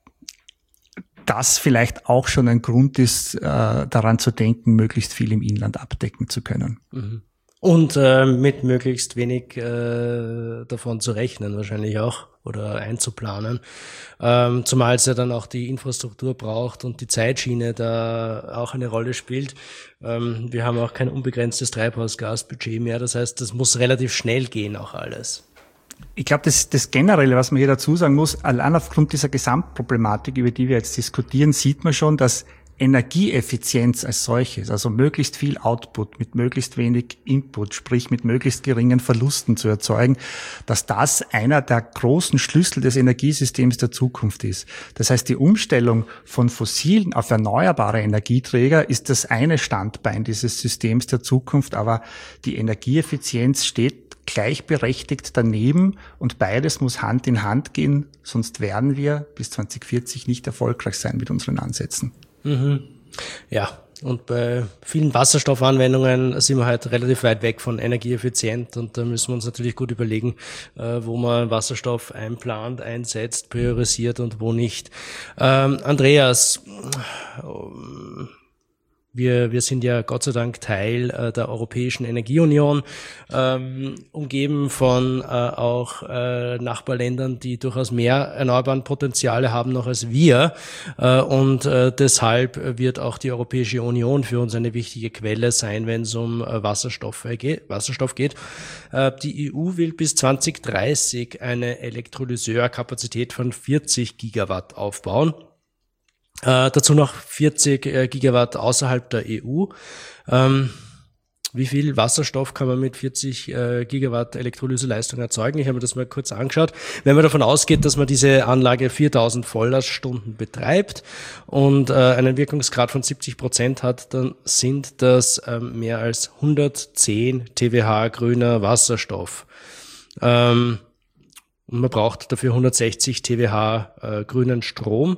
das vielleicht auch schon ein Grund ist, äh, daran zu denken, möglichst viel im Inland abdecken zu können.
Und äh, mit möglichst wenig äh, davon zu rechnen wahrscheinlich auch oder einzuplanen, ähm, zumal es ja dann auch die Infrastruktur braucht und die Zeitschiene da auch eine Rolle spielt. Ähm, wir haben auch kein unbegrenztes Treibhausgasbudget mehr, das heißt, das muss relativ schnell gehen auch alles.
Ich glaube, das, das Generelle, was man hier dazu sagen muss, allein aufgrund dieser Gesamtproblematik, über die wir jetzt diskutieren, sieht man schon, dass Energieeffizienz als solches, also möglichst viel Output mit möglichst wenig Input, sprich mit möglichst geringen Verlusten zu erzeugen, dass das einer der großen Schlüssel des Energiesystems der Zukunft ist. Das heißt, die Umstellung von fossilen auf erneuerbare Energieträger ist das eine Standbein dieses Systems der Zukunft, aber die Energieeffizienz steht gleichberechtigt daneben und beides muss Hand in Hand gehen, sonst werden wir bis zwanzig vierzig nicht erfolgreich sein mit unseren Ansätzen.
Mhm. Ja, und bei vielen Wasserstoffanwendungen sind wir halt relativ weit weg von energieeffizient und da müssen wir uns natürlich gut überlegen, äh, wo man Wasserstoff einplant, einsetzt, priorisiert und wo nicht. Ähm, Andreas, ähm, Wir, wir sind ja Gott sei Dank Teil äh, der Europäischen Energieunion, ähm, umgeben von äh, auch äh, Nachbarländern, die durchaus mehr erneuerbaren Potenziale haben noch als wir. Äh, und äh, deshalb wird auch die Europäische Union für uns eine wichtige Quelle sein, wenn es um äh, Wasserstoff, äh, geht, Wasserstoff geht. Äh, die E U will bis zwanzig dreißig eine Elektrolyseurkapazität von vierzig Gigawatt aufbauen. Äh, dazu noch vierzig äh, Gigawatt außerhalb der E U. Ähm, wie viel Wasserstoff kann man mit vierzig äh, Gigawatt Elektrolyseleistung erzeugen? Ich habe mir das mal kurz angeschaut. Wenn man davon ausgeht, dass man diese Anlage viertausend Volllaststunden betreibt und äh, einen Wirkungsgrad von siebzig Prozent hat, dann sind das ähm, mehr als hundertzehn Terawatt grüner Wasserstoff. Ähm, und man braucht dafür hundertsechzig Terawatt äh, grünen Strom.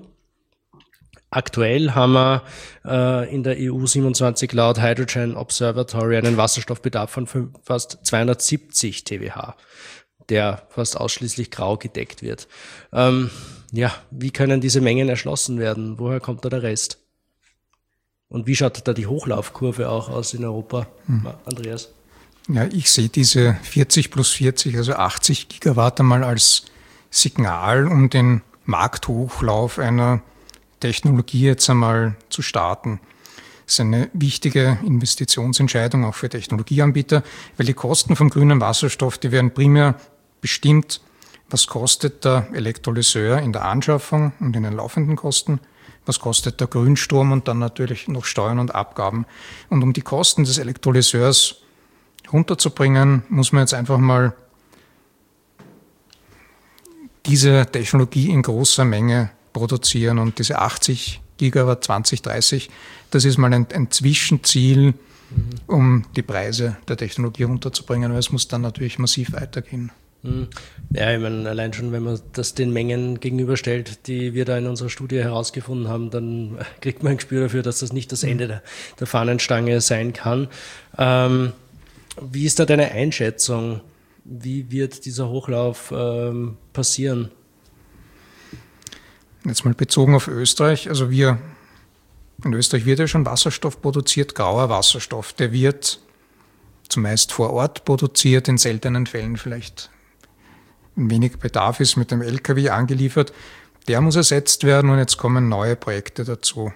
Aktuell haben wir äh, in der E U siebenundzwanzig laut Hydrogen Observatory einen Wasserstoffbedarf von fast zweihundertsiebzig Terawatt. der fast ausschließlich grau gedeckt wird. Ähm, ja, wie können diese Mengen erschlossen werden? Woher kommt da der Rest? Und wie schaut da die Hochlaufkurve auch aus in Europa, hm. Andreas?
Ja, ich sehe diese vierzig plus vierzig, also achtzig Gigawatt einmal als Signal, um den Markthochlauf einer Technologie jetzt einmal zu starten. Das ist eine wichtige Investitionsentscheidung auch für Technologieanbieter, weil die Kosten vom grünen Wasserstoff, die werden primär bestimmt, was kostet der Elektrolyseur in der Anschaffung und in den laufenden Kosten, was kostet der Grünstrom und dann natürlich noch Steuern und Abgaben. Und um die Kosten des Elektrolyseurs runterzubringen, muss man jetzt einfach mal diese Technologie in großer Menge produzieren. Und diese achtzig Gigawatt zwanzig dreißig, das ist mal ein, ein Zwischenziel, um die Preise der Technologie runterzubringen. Aber es muss dann natürlich massiv weitergehen.
Ja, ich meine, allein schon, wenn man das den Mengen gegenüberstellt, die wir da in unserer Studie herausgefunden haben, dann kriegt man ein Gespür dafür, dass das nicht das Ende der, der Fahnenstange sein kann. Ähm, wie ist da deine Einschätzung? Wie wird dieser Hochlauf ähm, passieren?
Jetzt mal bezogen auf Österreich. Also wir, in Österreich wird ja schon Wasserstoff produziert, grauer Wasserstoff. Der wird zumeist vor Ort produziert, in seltenen Fällen vielleicht wenig Bedarf ist, mit dem L K W angeliefert. Der muss ersetzt werden und jetzt kommen neue Projekte dazu.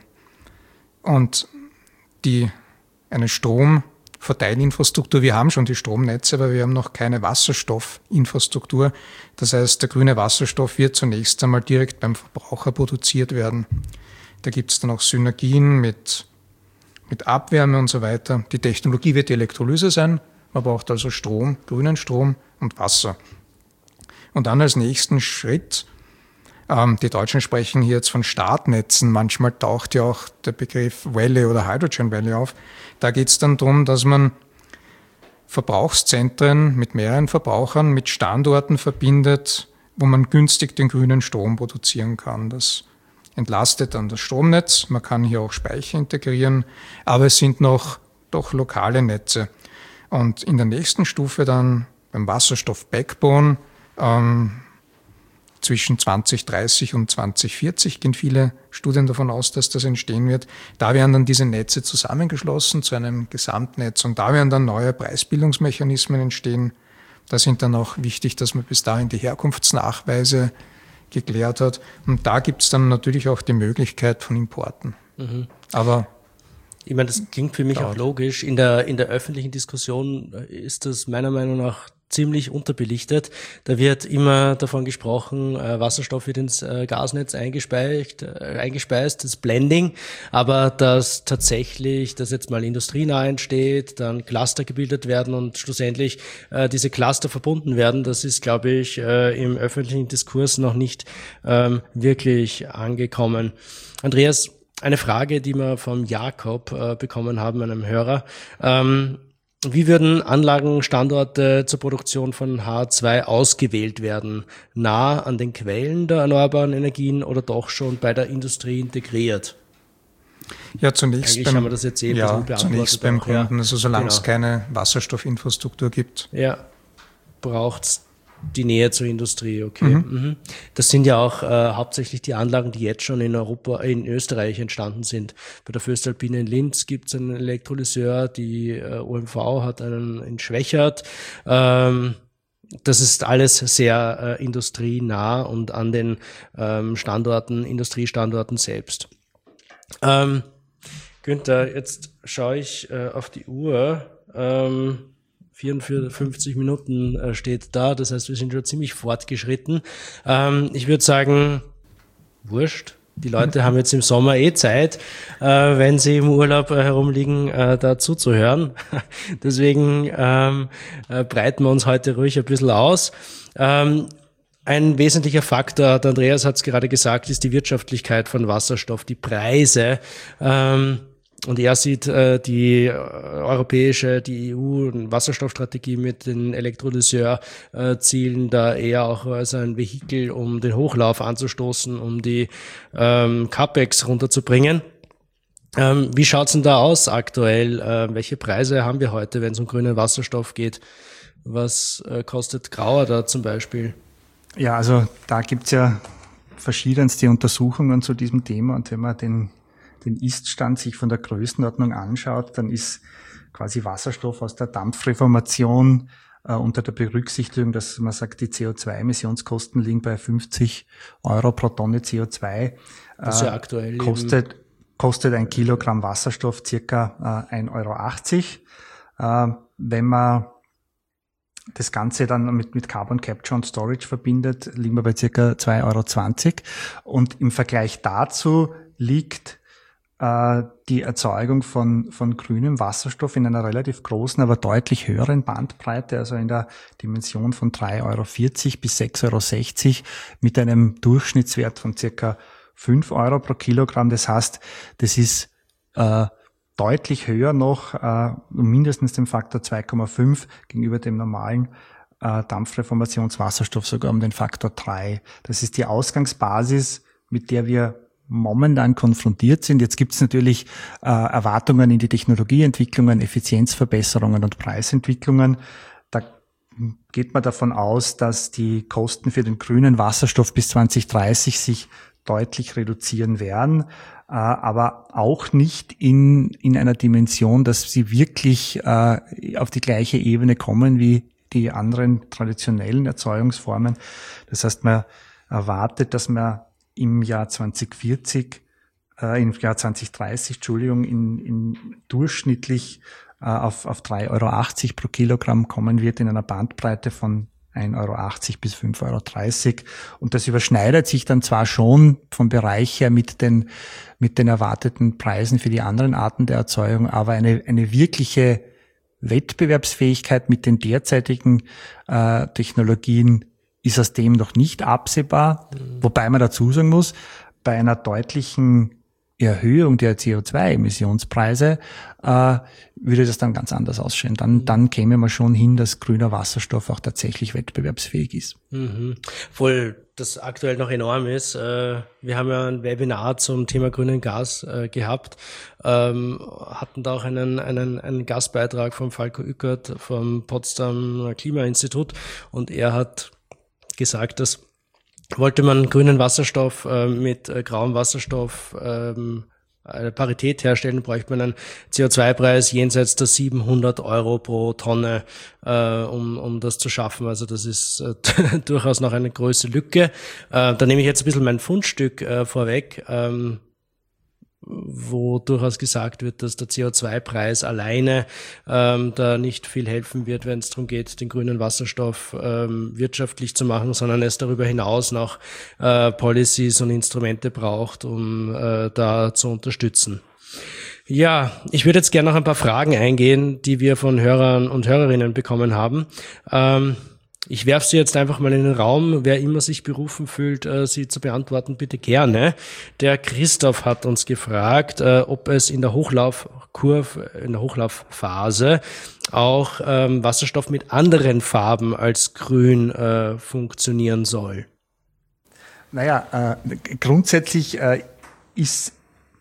Und die, eine Stromverteilinfrastruktur, wir haben schon die Stromnetze, aber wir haben noch keine Wasserstoffinfrastruktur. Das heißt, der grüne Wasserstoff wird zunächst einmal direkt beim Verbraucher produziert werden. Da gibt es dann auch Synergien mit, mit Abwärme und so weiter. Die Technologie wird die Elektrolyse sein. Man braucht also Strom, grünen Strom und Wasser. Und dann als nächsten Schritt, ähm, die Deutschen sprechen hier jetzt von Startnetzen, manchmal taucht ja auch der Begriff Valley oder Hydrogen Valley auf. Da geht es dann darum, dass man Verbrauchszentren mit mehreren Verbrauchern, mit Standorten verbindet, wo man günstig den grünen Strom produzieren kann. Das entlastet dann das Stromnetz, man kann hier auch Speicher integrieren, aber es sind noch doch lokale Netze. Und in der nächsten Stufe dann beim Wasserstoff-Backbone ähm, zwischen zwanzig dreißig und zwanzig vierzig gehen viele Studien davon aus, dass das entstehen wird. Da werden dann diese Netze zusammengeschlossen zu einem Gesamtnetz und da werden dann neue Preisbildungsmechanismen entstehen. Da sind dann auch wichtig, dass man bis dahin die Herkunftsnachweise geklärt hat. Und da gibt es dann natürlich auch die Möglichkeit von Importen. Mhm. Aber
ich meine, das klingt für mich dauert. auch logisch. In der, in der öffentlichen Diskussion ist das meiner Meinung nach ziemlich unterbelichtet. Da wird immer davon gesprochen, äh, Wasserstoff wird ins äh, Gasnetz eingespeist, äh, eingespeist, das Blending, aber dass tatsächlich, dass jetzt mal industrienah entsteht, dann Cluster gebildet werden und schlussendlich äh, diese Cluster verbunden werden, das ist, glaube ich, äh, im öffentlichen Diskurs noch nicht ähm, wirklich angekommen. Andreas, eine Frage, die wir vom Jakob äh, bekommen haben, einem Hörer. Ähm, Wie würden Anlagenstandorte zur Produktion von H zwei ausgewählt werden? Nah an den Quellen der erneuerbaren Energien oder doch schon bei der Industrie integriert?
Ja, zunächst
Eigentlich
beim,
haben wir das jetzt eh
ja, zunächst beim
auch,
Kunden,
ja.
also solange
Genau.
es keine Wasserstoffinfrastruktur gibt.
Ja, braucht's die Nähe zur Industrie, okay. Mhm. Mhm. Das sind ja auch äh, hauptsächlich die Anlagen, die jetzt schon in Europa, in Österreich entstanden sind. Bei der Föstalpine in Linz gibt es einen Elektrolyseur, die äh, O M V hat einen in Schwächert. Ähm, das ist alles sehr äh, industrienah und an den ähm, Standorten, Industriestandorten selbst. Ähm, Günther, jetzt schaue ich äh, auf die Uhr. Ähm, vierundfünfzig Minuten äh, steht da, das heißt, wir sind schon ziemlich fortgeschritten. Ähm, ich würde sagen, wurscht. Die Leute haben jetzt im Sommer eh Zeit, äh, wenn sie im Urlaub äh, herumliegen, äh, da zuzuhören. Deswegen ähm, äh, breiten wir uns heute ruhig ein bisschen aus. Ähm, Ein wesentlicher Faktor, der Andreas hat es gerade gesagt, ist die Wirtschaftlichkeit von Wasserstoff, die Preise. Ähm, und er sieht äh, die äh, europäische, die E U-Wasserstoffstrategie mit den Elektrolyseur-Zielen äh, da eher auch als ein Vehikel, um den Hochlauf anzustoßen, um die ähm, CapEx runterzubringen. Ähm, wie schaut's denn da aus aktuell? Äh, welche Preise haben wir heute, wenn es um grünen Wasserstoff geht? Was äh, kostet grauer da zum Beispiel?
Ja, also da gibt's ja verschiedenste Untersuchungen zu diesem Thema, und wenn man den, den Ist-Stand sich von der Größenordnung anschaut, dann ist quasi Wasserstoff aus der Dampfreformation äh, unter der Berücksichtigung, dass man sagt, die C O zwei Emissionskosten liegen bei fünfzig Euro pro Tonne C O zwei.
Das ist ja aktuell
kostet, kostet ein Kilogramm Wasserstoff circa äh, ein Euro achtzig. Äh, wenn man das Ganze dann mit, mit Carbon Capture und Storage verbindet, liegen wir bei circa zwei Euro zwanzig. Und im Vergleich dazu liegt äh, die Erzeugung von, von grünem Wasserstoff in einer relativ großen, aber deutlich höheren Bandbreite, also in der Dimension von drei Euro vierzig bis sechs Euro sechzig mit einem Durchschnittswert von circa fünf Euro pro Kilogramm. Das heißt, das ist äh, deutlich höher noch, äh, mindestens dem Faktor zwei Komma fünf gegenüber dem normalen äh, Dampfreformationswasserstoff, sogar um den Faktor drei. Das ist die Ausgangsbasis, mit der wir momentan konfrontiert sind. Jetzt gibt es natürlich äh, Erwartungen in die Technologieentwicklungen, Effizienzverbesserungen und Preisentwicklungen. Da geht man davon aus, dass die Kosten für den grünen Wasserstoff bis zwanzig dreißig sich deutlich reduzieren werden, äh, aber auch nicht in in einer Dimension, dass sie wirklich äh, auf die gleiche Ebene kommen wie die anderen traditionellen Erzeugungsformen. Das heißt, man erwartet, dass man im Jahr zwanzig vierzig, äh, im Jahr zwanzig dreißig, Entschuldigung, in, in durchschnittlich äh, auf auf drei Euro achtzig pro Kilogramm kommen wird in einer Bandbreite von ein Euro achtzig bis fünf Euro dreißig. Und das überschneidet sich dann zwar schon vom Bereich her mit den, mit den erwarteten Preisen für die anderen Arten der Erzeugung, aber eine, eine wirkliche Wettbewerbsfähigkeit mit den derzeitigen äh, Technologien ist aus dem noch nicht absehbar. Mhm. Wobei man dazu sagen muss, bei einer deutlichen Erhöhung der C O zwei Emissionspreise äh, würde das dann ganz anders ausschauen. Dann, dann käme man schon hin, dass grüner Wasserstoff auch tatsächlich wettbewerbsfähig ist.
Mhm. Obwohl das aktuell noch enorm ist. Äh, wir haben ja ein Webinar zum Thema grünen Gas äh, gehabt, ähm, hatten da auch einen, einen, einen Gastbeitrag von Falko Ückert vom Potsdam Klimainstitut, und er hat gesagt, dass wollte man grünen Wasserstoff äh, mit äh, grauem Wasserstoff ähm, eine Parität herstellen, bräuchte man einen C O zwei Preis jenseits der siebenhundert Euro pro Tonne, äh, um um das zu schaffen. Also das ist äh, durchaus noch eine große Lücke. Äh, da nehme ich jetzt ein bisschen mein Fundstück äh, vorweg, ähm, wo durchaus gesagt wird, dass der C O zwei Preis alleine ähm, da nicht viel helfen wird, wenn es darum geht, den grünen Wasserstoff ähm, wirtschaftlich zu machen, sondern es darüber hinaus noch äh, Policies und Instrumente braucht, um äh, da zu unterstützen. Ja, ich würde jetzt gerne noch ein paar Fragen eingehen, die wir von Hörern und Hörerinnen bekommen haben. Ähm, Ich werfe sie jetzt einfach mal in den Raum. Wer immer sich berufen fühlt, äh, sie zu beantworten, bitte gerne. Der Christoph hat uns gefragt, äh, ob es in der Hochlaufkurve, in der Hochlaufphase auch ähm, Wasserstoff mit anderen Farben als grün äh, funktionieren soll.
Naja, äh, grundsätzlich äh, ist,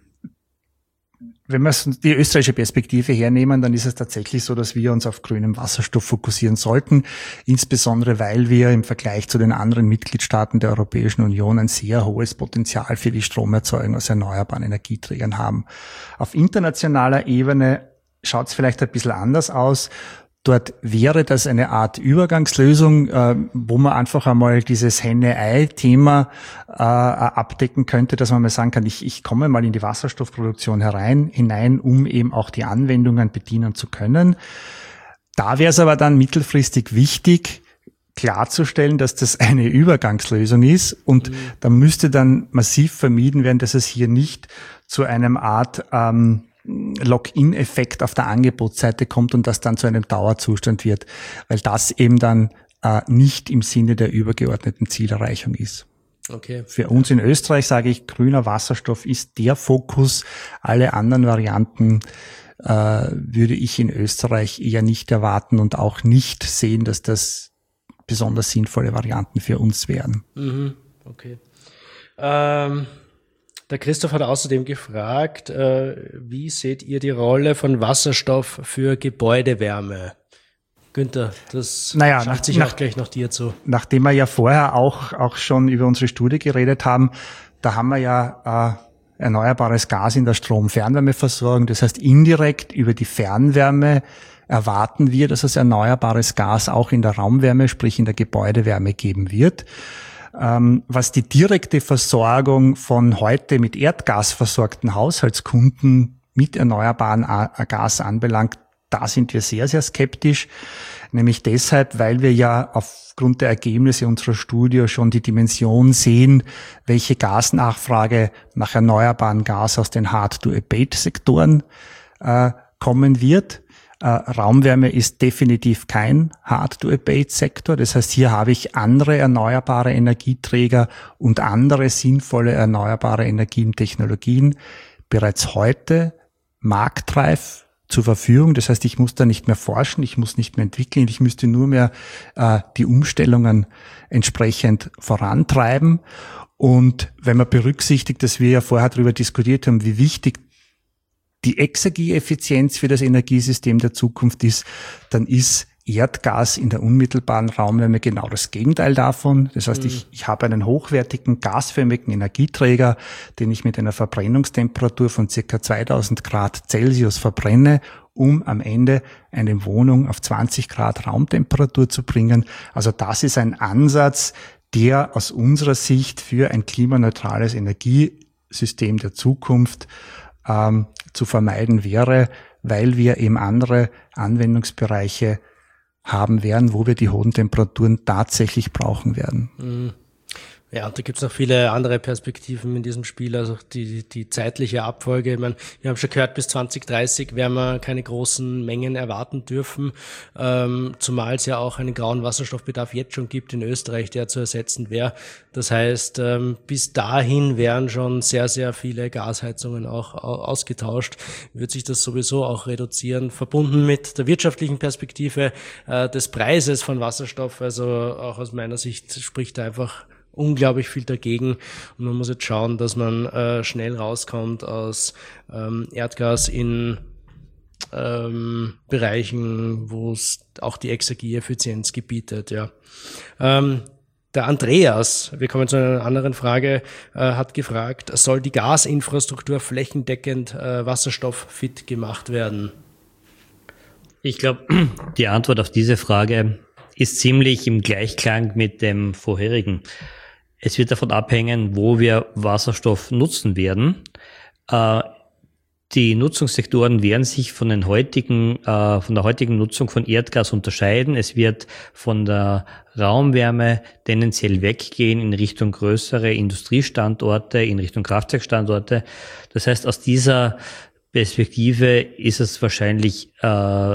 wenn wir die österreichische Perspektive hernehmen, dann ist es tatsächlich so, dass wir uns auf grünem Wasserstoff fokussieren sollten, insbesondere weil wir im Vergleich zu den anderen Mitgliedstaaten der Europäischen Union ein sehr hohes Potenzial für die Stromerzeugung aus erneuerbaren Energieträgern haben. Auf internationaler Ebene schaut es vielleicht ein bisschen anders aus. Dort wäre das eine Art Übergangslösung, äh, wo man einfach einmal dieses Henne-Ei-Thema äh, abdecken könnte, dass man mal sagen kann, ich, ich komme mal in die Wasserstoffproduktion herein, hinein, um eben auch die Anwendungen bedienen zu können. Da wäre es aber dann mittelfristig wichtig, klarzustellen, dass das eine Übergangslösung ist, und mhm. da müsste dann massiv vermieden werden, dass es hier nicht zu einem Art ähm, Lock-in-Effekt auf der Angebotsseite kommt und das dann zu einem Dauerzustand wird, weil das eben dann äh, nicht im Sinne der übergeordneten Zielerreichung ist.
Okay.
Für uns in Österreich sage ich, grüner Wasserstoff ist der Fokus. Alle anderen Varianten äh, würde ich in Österreich eher nicht erwarten und auch nicht sehen, dass das besonders sinnvolle Varianten für uns wären.
Mhm. Okay. Ähm Der Christoph hat außerdem gefragt, äh, wie seht ihr die Rolle von Wasserstoff für Gebäudewärme? Günther, das
naja,
schafft
nach,
sich
nach,
auch gleich noch dir zu.
Nachdem wir ja vorher auch, auch schon über unsere Studie geredet haben, da haben wir ja äh, erneuerbares Gas in der Strom-Fernwärmeversorgung. Das heißt, indirekt über die Fernwärme erwarten wir, dass es erneuerbares Gas auch in der Raumwärme, sprich in der Gebäudewärme geben wird. Ähm, was die direkte Versorgung von heute mit Erdgas versorgten Haushaltskunden mit erneuerbaren Gas anbelangt, da sind wir sehr, sehr skeptisch. Nämlich deshalb, weil wir ja aufgrund der Ergebnisse unserer Studie schon die Dimension sehen, welche Gasnachfrage nach erneuerbarem Gas aus den Hard-to-Abate-Sektoren äh, kommen wird. Äh, Raumwärme ist definitiv kein Hard-to-Abate-Sektor. Das heißt, hier habe ich andere erneuerbare Energieträger und andere sinnvolle erneuerbare Energientechnologien bereits heute marktreif zur Verfügung. Das heißt, ich muss da nicht mehr forschen, ich muss nicht mehr entwickeln, ich müsste nur mehr äh, die Umstellungen entsprechend vorantreiben. Und wenn man berücksichtigt, dass wir ja vorher darüber diskutiert haben, wie wichtig die Exergieeffizienz für das Energiesystem der Zukunft ist, dann ist Erdgas in der unmittelbaren Raumwärme genau das Gegenteil davon. Das heißt, mhm. ich, ich habe einen hochwertigen, gasförmigen Energieträger, den ich mit einer Verbrennungstemperatur von circa zweitausend Grad Celsius verbrenne, um am Ende eine Wohnung auf zwanzig Grad Raumtemperatur zu bringen. Also das ist ein Ansatz, der aus unserer Sicht für ein klimaneutrales Energiesystem der Zukunft ähm, zu vermeiden wäre, weil wir eben andere Anwendungsbereiche haben werden, wo wir die hohen Temperaturen tatsächlich brauchen werden.
Ja, und da gibt's noch viele andere Perspektiven in diesem Spiel, also die die zeitliche Abfolge. Ich meine, wir haben schon gehört, bis zwanzig dreißig werden wir keine großen Mengen erwarten dürfen, ähm, zumal es ja auch einen grauen Wasserstoffbedarf jetzt schon gibt in Österreich, der zu ersetzen wäre. Das heißt, ähm, bis dahin wären schon sehr, sehr viele Gasheizungen auch ausgetauscht. Wird sich das sowieso auch reduzieren, verbunden mit der wirtschaftlichen Perspektive äh, des Preises von Wasserstoff. Also auch aus meiner Sicht spricht da einfach unglaublich viel dagegen, und man muss jetzt schauen, dass man äh, schnell rauskommt aus ähm, Erdgas in ähm, Bereichen, wo es auch die Exergieeffizienz gebietet. Ja. Ähm, der Andreas, wir kommen zu einer anderen Frage, äh, hat gefragt, soll die Gasinfrastruktur flächendeckend äh, wasserstofffit gemacht werden?
Ich glaube, die Antwort auf diese Frage ist ziemlich im Gleichklang mit dem vorherigen. Es wird davon abhängen, wo wir Wasserstoff nutzen werden. Äh, die Nutzungssektoren werden sich von den heutigen, äh, von der heutigen Nutzung von Erdgas unterscheiden. Es wird von der Raumwärme tendenziell weggehen in Richtung größere Industriestandorte, in Richtung Kraftwerkstandorte. Das heißt, aus dieser Perspektive ist es wahrscheinlich äh,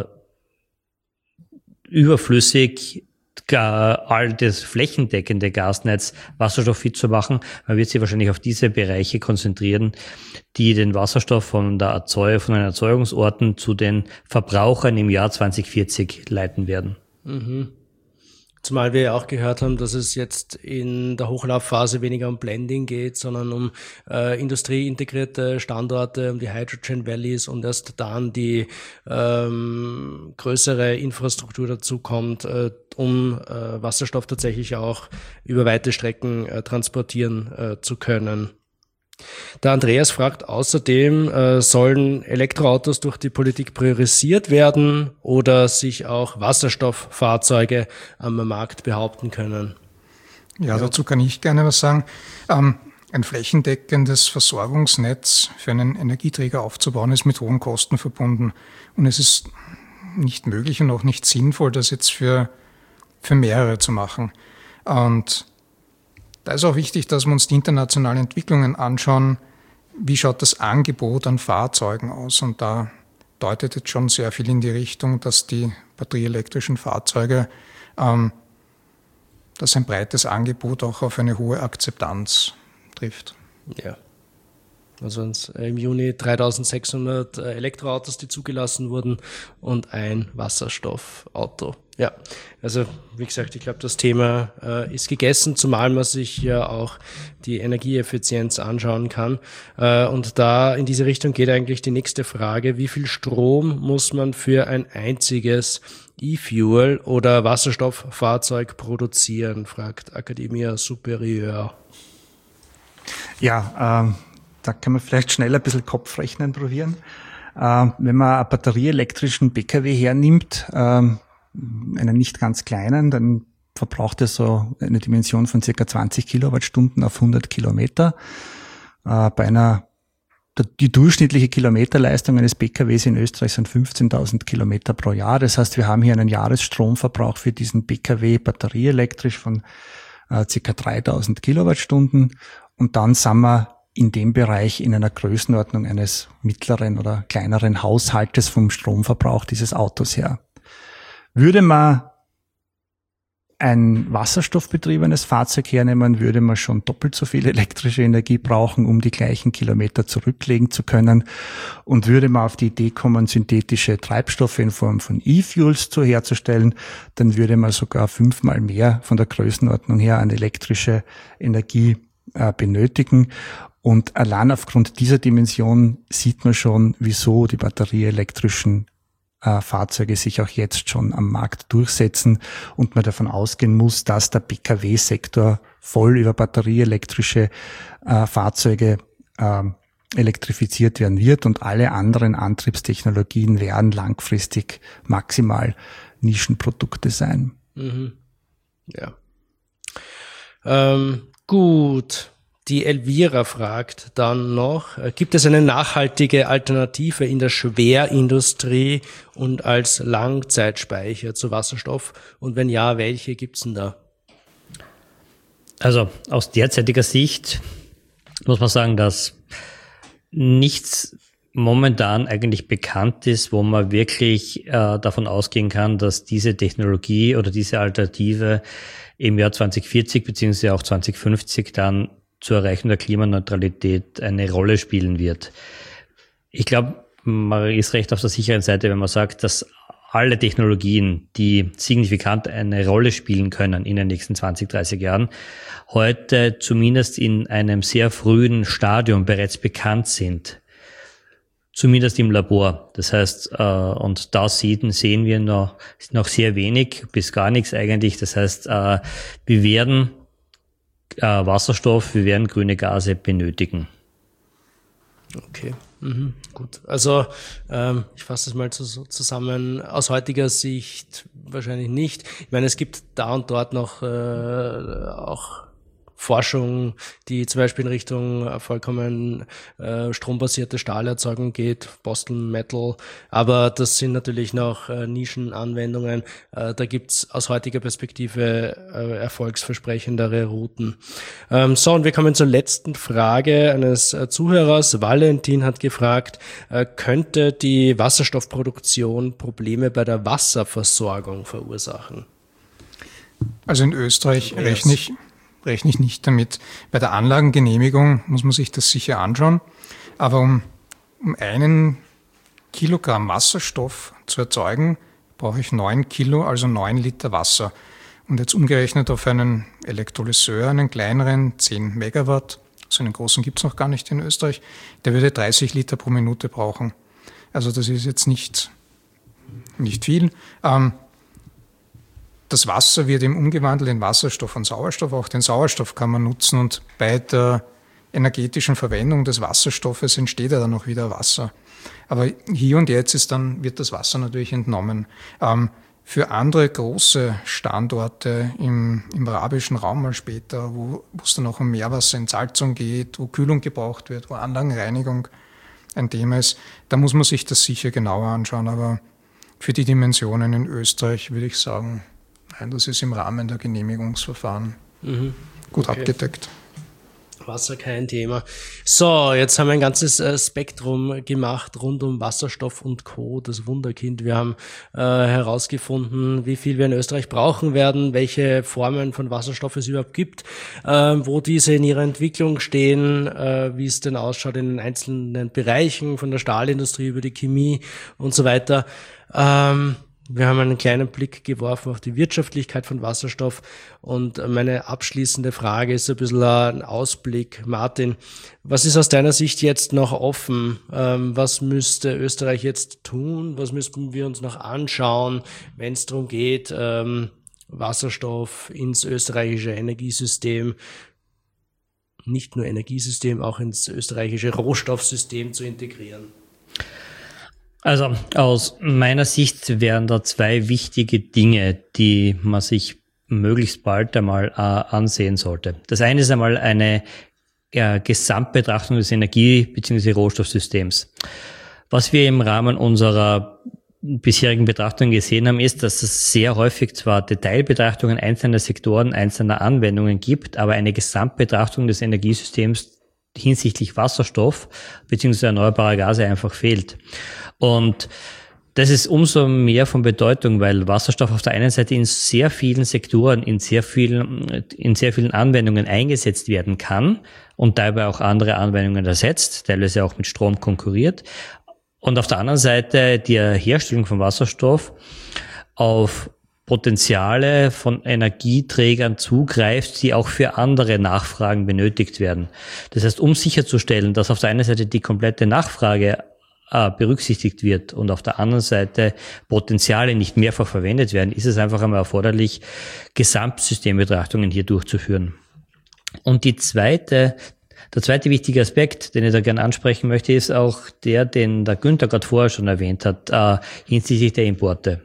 überflüssig, all das flächendeckende Gasnetz wasserstofffit zu machen. Man wird sich wahrscheinlich auf diese Bereiche konzentrieren, die den Wasserstoff von der Erzeugung, von den Erzeugungsorten zu den Verbrauchern im Jahr zwanzig vierzig leiten werden.
Mhm. Zumal wir ja auch gehört haben, dass es jetzt in der Hochlaufphase weniger um Blending geht, sondern um äh, industrieintegrierte Standorte, um die Hydrogen Valleys, und erst dann die ähm, größere Infrastruktur dazu kommt, äh, um äh, Wasserstoff tatsächlich auch über weite Strecken äh, transportieren äh, zu können. Der Andreas fragt außerdem, äh, sollen Elektroautos durch die Politik priorisiert werden oder sich auch Wasserstofffahrzeuge am Markt behaupten können?
Ja, dazu kann ich gerne was sagen. Ähm, ein flächendeckendes Versorgungsnetz für einen Energieträger aufzubauen, ist mit hohen Kosten verbunden. Und es ist nicht möglich und auch nicht sinnvoll, das jetzt für, für mehrere zu machen. Und da ist auch wichtig, dass wir uns die internationalen Entwicklungen anschauen. Wie schaut das Angebot an Fahrzeugen aus? Und da deutet jetzt schon sehr viel in die Richtung, dass die batterieelektrischen Fahrzeuge, ähm, dass ein breites Angebot auch auf eine hohe Akzeptanz trifft.
Ja. Also im Juni dreitausendsechshundert Elektroautos, die zugelassen wurden, und ein Wasserstoffauto. Ja, also wie gesagt, ich glaube, das Thema äh, ist gegessen, zumal man sich ja auch die Energieeffizienz anschauen kann. Äh, und da in diese Richtung geht eigentlich die nächste Frage: Wie viel Strom muss man für ein einziges E-Fuel oder Wasserstofffahrzeug produzieren, fragt Academia Superior.
Ja, ähm, da kann man vielleicht schnell ein bisschen Kopfrechnen probieren. Äh, wenn man einen batterieelektrischen B K W hernimmt, ähm, einen nicht ganz kleinen, dann verbraucht er so eine Dimension von circa zwanzig Kilowattstunden auf hundert Kilometer. Äh, bei einer, die durchschnittliche Kilometerleistung eines B K Ws in Österreich sind fünfzehntausend Kilometer pro Jahr. Das heißt, wir haben hier einen Jahresstromverbrauch für diesen B K W batterieelektrisch von äh, circa dreitausend Kilowattstunden. Und dann sind wir in dem Bereich in einer Größenordnung eines mittleren oder kleineren Haushaltes vom Stromverbrauch dieses Autos her. Würde man ein wasserstoffbetriebenes Fahrzeug hernehmen, würde man schon doppelt so viel elektrische Energie brauchen, um die gleichen Kilometer zurücklegen zu können. Und würde man auf die Idee kommen, synthetische Treibstoffe in Form von E-Fuels zu herzustellen, dann würde man sogar fünfmal mehr von der Größenordnung her an elektrische Energie äh, benötigen. Und allein aufgrund dieser Dimension sieht man schon, wieso die batterieelektrischen äh, Fahrzeuge sich auch jetzt schon am Markt durchsetzen und man davon ausgehen muss, dass der B K W-Sektor voll über batterieelektrische äh, Fahrzeuge äh, elektrifiziert werden wird und alle anderen Antriebstechnologien werden langfristig maximal Nischenprodukte sein.
Mhm. Ja. Ähm, gut. Die Elvira fragt dann noch, gibt es eine nachhaltige Alternative in der Schwerindustrie und als Langzeitspeicher zu Wasserstoff? Und wenn ja, welche gibt's denn da?
Also aus derzeitiger Sicht muss man sagen, dass nichts momentan eigentlich bekannt ist, wo man wirklich äh, davon ausgehen kann, dass diese Technologie oder diese Alternative im Jahr zwanzig vierzig beziehungsweise auch zwanzig fünfzig dann zur Erreichung der Klimaneutralität eine Rolle spielen wird. Ich glaube, man ist recht auf der sicheren Seite, wenn man sagt, dass alle Technologien, die signifikant eine Rolle spielen können in den nächsten zwanzig, dreißig Jahren, heute zumindest in einem sehr frühen Stadium bereits bekannt sind. Zumindest im Labor. Das heißt, äh, und da sehen, sehen wir noch, noch sehr wenig bis gar nichts eigentlich. Das heißt, äh, wir werden Äh, Wasserstoff, wir werden grüne Gase benötigen.
Okay, mhm. Gut. Also ähm, ich fasse es mal zu, zusammen. Aus heutiger Sicht wahrscheinlich nicht. Ich meine, es gibt da und dort noch äh, auch Forschung, die zum Beispiel in Richtung vollkommen äh, strombasierte Stahlerzeugung geht, Boston Metal, aber das sind natürlich noch äh, Nischenanwendungen. Äh, da gibt's aus heutiger Perspektive äh, erfolgsversprechendere Routen. Ähm, so, und wir kommen zur letzten Frage eines äh, Zuhörers. Valentin hat gefragt, äh, könnte die Wasserstoffproduktion Probleme bei der Wasserversorgung verursachen?
Also in Österreich rechne ich rechne ich nicht damit. Bei der Anlagengenehmigung muss man sich das sicher anschauen. Aber um, um einen Kilogramm Wasserstoff zu erzeugen, brauche ich neun Kilo, also neun Liter Wasser. Und jetzt umgerechnet auf einen Elektrolyseur, einen kleineren, zehn Megawatt, so einen großen gibt es noch gar nicht in Österreich, der würde dreißig Liter pro Minute brauchen. Also das ist jetzt nicht, nicht viel. Ähm, Das Wasser wird eben umgewandelt in Wasserstoff und Sauerstoff. Auch den Sauerstoff kann man nutzen und bei der energetischen Verwendung des Wasserstoffes entsteht ja dann noch wieder Wasser. Aber hier und jetzt ist dann, wird das Wasser natürlich entnommen. Ähm, für andere große Standorte im, im arabischen Raum mal später, wo es dann auch um Meerwasserentsalzung geht, wo Kühlung gebraucht wird, wo Anlagenreinigung ein Thema ist, da muss man sich das sicher genauer anschauen. Aber für die Dimensionen in Österreich würde ich sagen, nein, das ist im Rahmen der Genehmigungsverfahren mhm. gut okay. abgedeckt.
Wasser kein Thema. So, jetzt haben wir ein ganzes äh, Spektrum gemacht rund um Wasserstoff und Co., das Wunderkind. Wir haben äh, herausgefunden, wie viel wir in Österreich brauchen werden, welche Formen von Wasserstoff es überhaupt gibt, äh, wo diese in ihrer Entwicklung stehen, äh, wie es denn ausschaut in den einzelnen Bereichen, von der Stahlindustrie über die Chemie und so weiter. Ähm, Wir haben einen kleinen Blick geworfen auf die Wirtschaftlichkeit von Wasserstoff und meine abschließende Frage ist ein bisschen ein Ausblick. Martin, was ist aus deiner Sicht jetzt noch offen? Was müsste Österreich jetzt tun? Was müssten wir uns noch anschauen, wenn es darum geht, Wasserstoff ins österreichische Energiesystem, nicht nur Energiesystem, auch ins österreichische Rohstoffsystem zu integrieren?
Also aus meiner Sicht wären da zwei wichtige Dinge, die man sich möglichst bald einmal äh, ansehen sollte. Das eine ist einmal eine äh, Gesamtbetrachtung des Energie- bzw. Rohstoffsystems. Was wir im Rahmen unserer bisherigen Betrachtungen gesehen haben, ist, dass es sehr häufig zwar Detailbetrachtungen einzelner Sektoren, einzelner Anwendungen gibt, aber eine Gesamtbetrachtung des Energiesystems hinsichtlich Wasserstoff bzw. erneuerbarer Gase einfach fehlt. Und das ist umso mehr von Bedeutung, weil Wasserstoff auf der einen Seite in sehr vielen Sektoren, in sehr vielen, in sehr vielen Anwendungen eingesetzt werden kann und dabei auch andere Anwendungen ersetzt, teilweise auch mit Strom konkurriert. Und auf der anderen Seite die Herstellung von Wasserstoff auf Potenziale von Energieträgern zugreift, die auch für andere Nachfragen benötigt werden. Das heißt, um sicherzustellen, dass auf der einen Seite die komplette Nachfrage äh, berücksichtigt wird und auf der anderen Seite Potenziale nicht mehrfach verwendet werden, ist es einfach einmal erforderlich, Gesamtsystembetrachtungen hier durchzuführen. Und die zweite, der zweite wichtige Aspekt, den ich da gerne ansprechen möchte, ist auch der, den der Günther gerade vorher schon erwähnt hat, äh, hinsichtlich der Importe.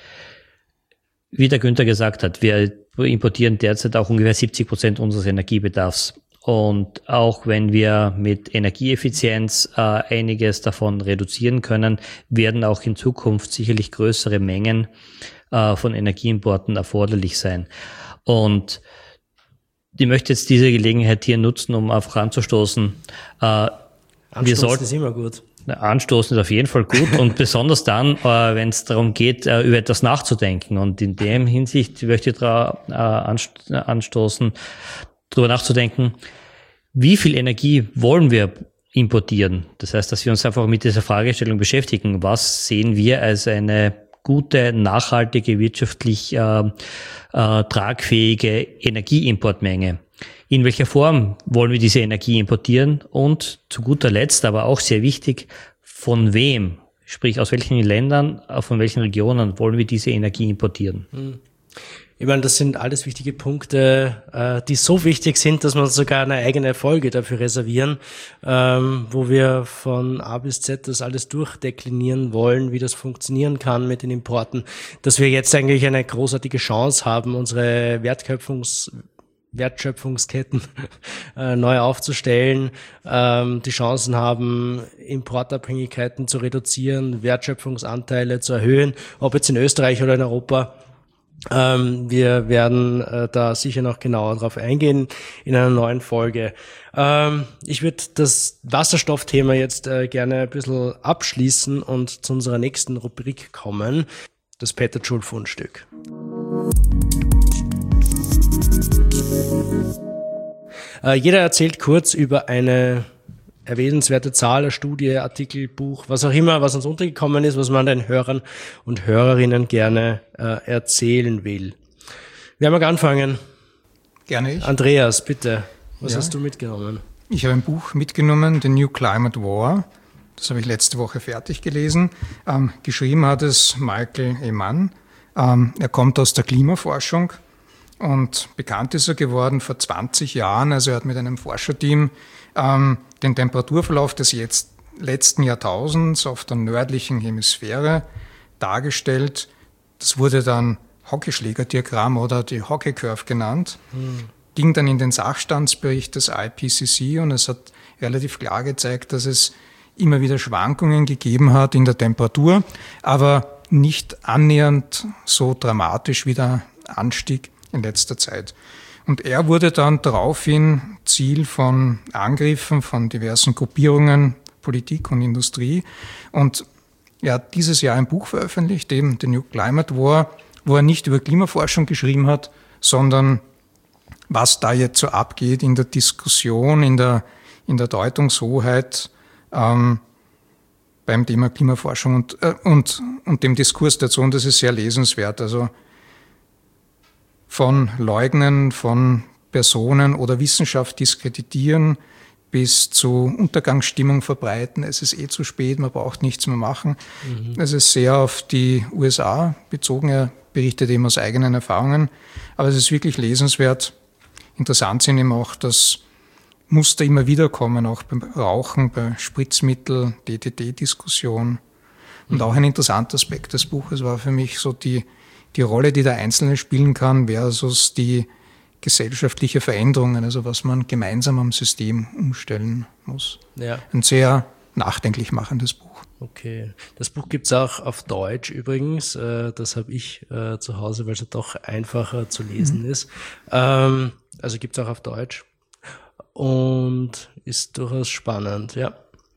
Wie der Günther gesagt hat, wir importieren derzeit auch ungefähr siebzig Prozent unseres Energiebedarfs. Und auch wenn wir mit Energieeffizienz äh, einiges davon reduzieren können, werden auch in Zukunft sicherlich größere Mengen äh, von Energieimporten erforderlich sein. Und ich möchte jetzt diese Gelegenheit hier nutzen, um einfach anzustoßen. Äh,
Anstoßen wir sollten, ist immer gut.
Anstoßen ist auf jeden Fall gut und besonders dann, äh, wenn es darum geht, äh, über etwas nachzudenken. Und in dem Hinsicht möchte ich da äh, anst- anstoßen, darüber nachzudenken, wie viel Energie wollen wir importieren? Das heißt, dass wir uns einfach mit dieser Fragestellung beschäftigen. Was sehen wir als eine gute, nachhaltige, wirtschaftlich äh, äh, tragfähige Energieimportmenge? In welcher Form wollen wir diese Energie importieren? Und zu guter Letzt, aber auch sehr wichtig, von wem? Sprich, aus welchen Ländern, von welchen Regionen wollen wir diese Energie importieren?
Ich meine, das sind alles wichtige Punkte, die so wichtig sind, dass wir sogar eine eigene Folge dafür reservieren, wo wir von A bis Z das alles durchdeklinieren wollen, wie das funktionieren kann mit den Importen, dass wir jetzt eigentlich eine großartige Chance haben, unsere Wertschöpfungs Wertschöpfungsketten äh, neu aufzustellen, ähm, die Chancen haben, Importabhängigkeiten zu reduzieren, Wertschöpfungsanteile zu erhöhen, ob jetzt in Österreich oder in Europa. Ähm, wir werden äh, da sicher noch genauer drauf eingehen in einer neuen Folge. Ähm, ich würde das Wasserstoffthema jetzt äh, gerne ein bisschen abschließen und zu unserer nächsten Rubrik kommen, das Peter-Joule-Fundstück. Äh, jeder erzählt kurz über eine erwähnenswerte Zahl, eine Studie, Artikel, Buch, was auch immer, was uns untergekommen ist, was man den Hörern und Hörerinnen gerne äh, erzählen will. Wir haben angefangen.
Gerne ich.
Andreas, bitte, was
ja.
hast du mitgenommen?
Ich habe ein Buch mitgenommen, The New Climate War. Das habe ich letzte Woche fertig gelesen. Ähm, geschrieben hat es Michael E. Mann. Ähm, er kommt aus der Klimaforschung. Und bekannt ist er geworden vor zwanzig Jahren, also er hat mit einem Forscherteam ähm, den Temperaturverlauf des jetzt letzten Jahrtausends auf der nördlichen Hemisphäre dargestellt. Das wurde dann Hockeyschlägerdiagramm oder die Hockey Curve genannt. Hm. Ging dann in den Sachstandsbericht des I P C C und es hat relativ klar gezeigt, dass es immer wieder Schwankungen gegeben hat in der Temperatur, aber nicht annähernd so dramatisch wie der Anstieg in letzter Zeit. Und er wurde dann daraufhin Ziel von Angriffen von diversen Gruppierungen, Politik und Industrie. Und er hat dieses Jahr ein Buch veröffentlicht, eben The New Climate War, wo er nicht über Klimaforschung geschrieben hat, sondern was da jetzt so abgeht in der Diskussion, in der, in der Deutungshoheit, ähm, beim Thema Klimaforschung und, äh, und, und dem Diskurs dazu. Und das ist sehr lesenswert. Also von Leugnen, von Personen oder Wissenschaft diskreditieren bis zu Untergangsstimmung verbreiten. Es ist eh zu spät, man braucht nichts mehr machen. Mhm. Es ist sehr auf die U S A bezogen. Er berichtet eben aus eigenen Erfahrungen. Aber es ist wirklich lesenswert. Interessant sind eben auch, dass Muster immer wieder kommen, auch beim Rauchen, bei Spritzmittel, D D T-Diskussion. Und mhm. auch ein interessanter Aspekt des Buches war für mich so die, die Rolle, die der Einzelne spielen kann, versus die gesellschaftliche Veränderungen, also was man gemeinsam am System umstellen muss. Ja. Ein sehr nachdenklich machendes Buch.
Okay. Das Buch gibt's auch auf Deutsch übrigens. Das habe ich zu Hause, weil es ja doch einfacher zu lesen mhm. ist. Also gibt's auch auf Deutsch. Und ist durchaus spannend, ja.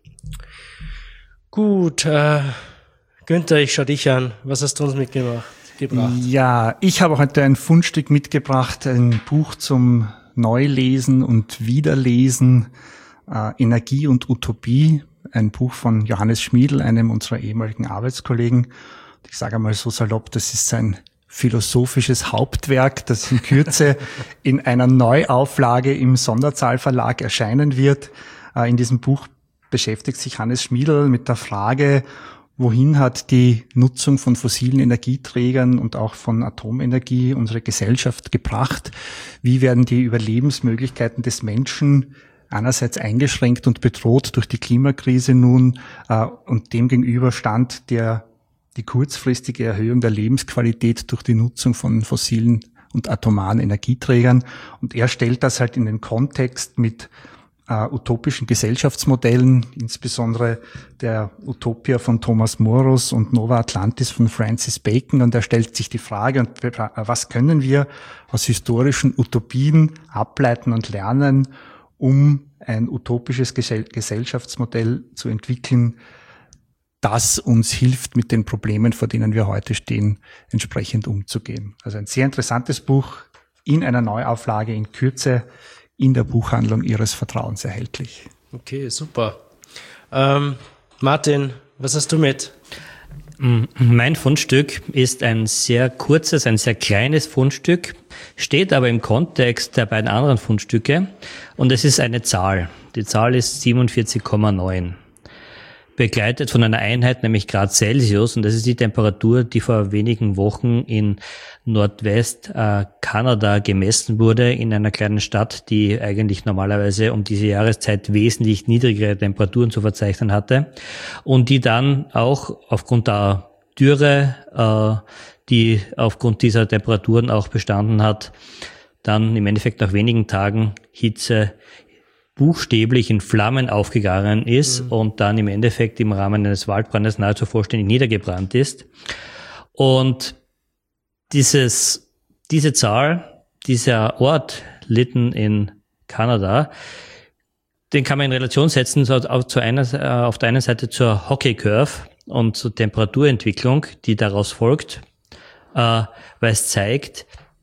Gut, äh, Günther, ich schau dich an. Was hast du uns mitgebracht? Gebracht?
Ja, ich habe heute ein Fundstück mitgebracht, ein Buch zum Neulesen und Wiederlesen, äh, Energie und Utopie, ein Buch von Johannes Schmiedl, einem unserer ehemaligen Arbeitskollegen. Ich sage einmal so salopp, das ist sein philosophisches Hauptwerk, das in Kürze in einer Neuauflage im Sonderzahlverlag erscheinen wird. In diesem Buch beschäftigt sich Hannes Schmiedl mit der Frage, wohin hat die Nutzung von fossilen Energieträgern und auch von Atomenergie unsere Gesellschaft gebracht? Wie werden die Überlebensmöglichkeiten des Menschen einerseits eingeschränkt und bedroht durch die Klimakrise nun und demgegenüber stand der die kurzfristige Erhöhung der Lebensqualität durch die Nutzung von fossilen und atomaren Energieträgern. Und er stellt das halt in den Kontext mit äh, utopischen Gesellschaftsmodellen, insbesondere der Utopia von Thomas Morus und Nova Atlantis von Francis Bacon. Und er stellt sich die Frage, und was können wir aus historischen Utopien ableiten und lernen, um ein utopisches Gesellschaftsmodell zu entwickeln, das uns hilft, mit den Problemen, vor denen wir heute stehen, entsprechend umzugehen. Also ein sehr interessantes Buch in einer Neuauflage in Kürze in der Buchhandlung Ihres Vertrauens erhältlich.
Okay, super. Ähm, Martin, was hast du mit?
Mein Fundstück ist ein sehr kurzes, ein sehr kleines Fundstück, steht aber im Kontext der beiden anderen Fundstücke und es ist eine Zahl. Die Zahl ist siebenundvierzig Komma neun. Begleitet von einer Einheit, nämlich Grad Celsius, und das ist die Temperatur, die vor wenigen Wochen in Nordwest äh, Kanada gemessen wurde, in einer kleinen Stadt, die eigentlich normalerweise um diese Jahreszeit wesentlich niedrigere Temperaturen zu verzeichnen hatte und die dann auch aufgrund der Dürre, äh, die aufgrund dieser Temperaturen auch bestanden hat, dann im Endeffekt nach wenigen Tagen Hitze buchstäblich in Flammen aufgegangen ist mhm. und dann im Endeffekt im Rahmen eines Waldbrandes nahezu vollständig niedergebrannt ist. Und dieses, diese Zahl, dieser Ort Lytton in Kanada, den kann man in Relation setzen so auf, zu einer, auf der einen Seite zur Hockey Curve und zur Temperaturentwicklung, die daraus folgt, äh, weil es zeigt,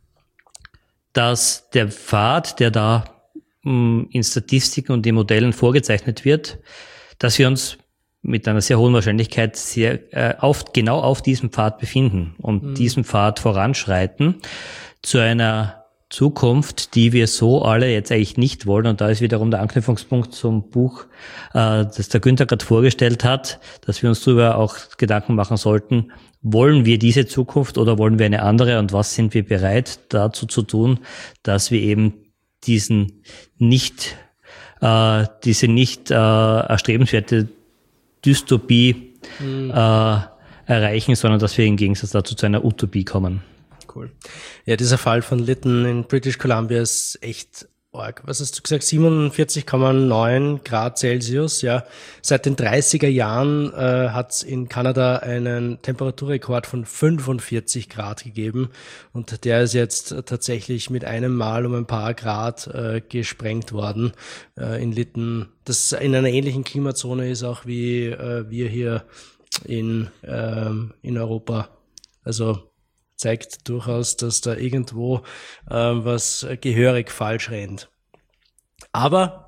dass der Pfad, der da in Statistiken und in Modellen vorgezeichnet wird, dass wir uns mit einer sehr hohen Wahrscheinlichkeit sehr äh, auf, genau auf diesem Pfad befinden und mhm. diesem Pfad voranschreiten zu einer Zukunft, die wir so alle jetzt eigentlich nicht wollen. Und da ist wiederum der Anknüpfungspunkt zum Buch, äh, das der Günther gerade vorgestellt hat, dass wir uns darüber auch Gedanken machen sollten, wollen wir diese Zukunft oder wollen wir eine andere und was sind wir bereit dazu zu tun, dass wir eben diesen nicht, äh, diese nicht äh, erstrebenswerte Dystopie mhm. äh, erreichen, sondern dass wir im Gegensatz dazu zu einer Utopie kommen.
Cool. Ja, dieser Fall von Lytton in British Columbia ist echt arg. Was hast du gesagt? siebenundvierzig Komma neun Grad Celsius. Ja, seit den dreißiger Jahren äh, hat es in Kanada einen Temperaturrekord von fünfundvierzig Grad gegeben und der ist jetzt tatsächlich mit einem Mal um ein paar Grad äh, gesprengt worden äh, in Lytton. Das in einer ähnlichen Klimazone ist auch wie äh, wir hier in ähm, in Europa. Also zeigt durchaus, dass da irgendwo äh, was gehörig falsch rennt. Aber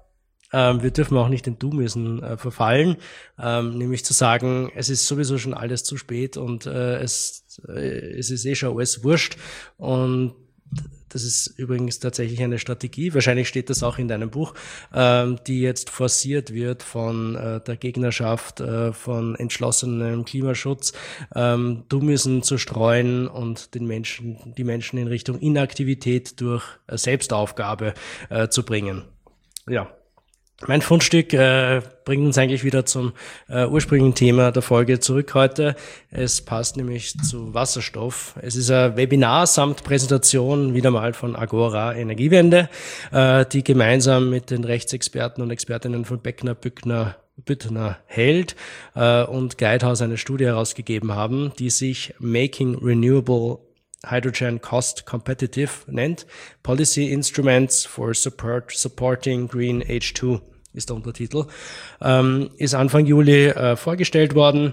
Ähm, wir dürfen auch nicht in Du-Müssen äh, verfallen, ähm, nämlich zu sagen, es ist sowieso schon alles zu spät und äh, es, äh, es ist eh schon alles wurscht. Und das ist übrigens tatsächlich eine Strategie, wahrscheinlich steht das auch in deinem Buch, ähm, die jetzt forciert wird von äh, der Gegnerschaft, äh, von entschlossenem Klimaschutz, ähm, Du-Müssen zu streuen und den Menschen, die Menschen in Richtung Inaktivität durch äh, Selbstaufgabe äh, zu bringen. Ja. Mein Fundstück äh, bringt uns eigentlich wieder zum äh, ursprünglichen Thema der Folge zurück heute. Es passt nämlich zu Wasserstoff. Es ist ein Webinar samt Präsentation wieder mal von Agora Energiewende, äh, die gemeinsam mit den Rechtsexperten und Expertinnen von Beckner, Bückner, Büttner hält äh, und Guidehouse eine Studie herausgegeben haben, die sich Making Renewable Hydrogen Cost Competitive nennt. Policy Instruments for Support, Supporting Green H two ist der Untertitel. Ähm, ist Anfang Juli äh, vorgestellt worden.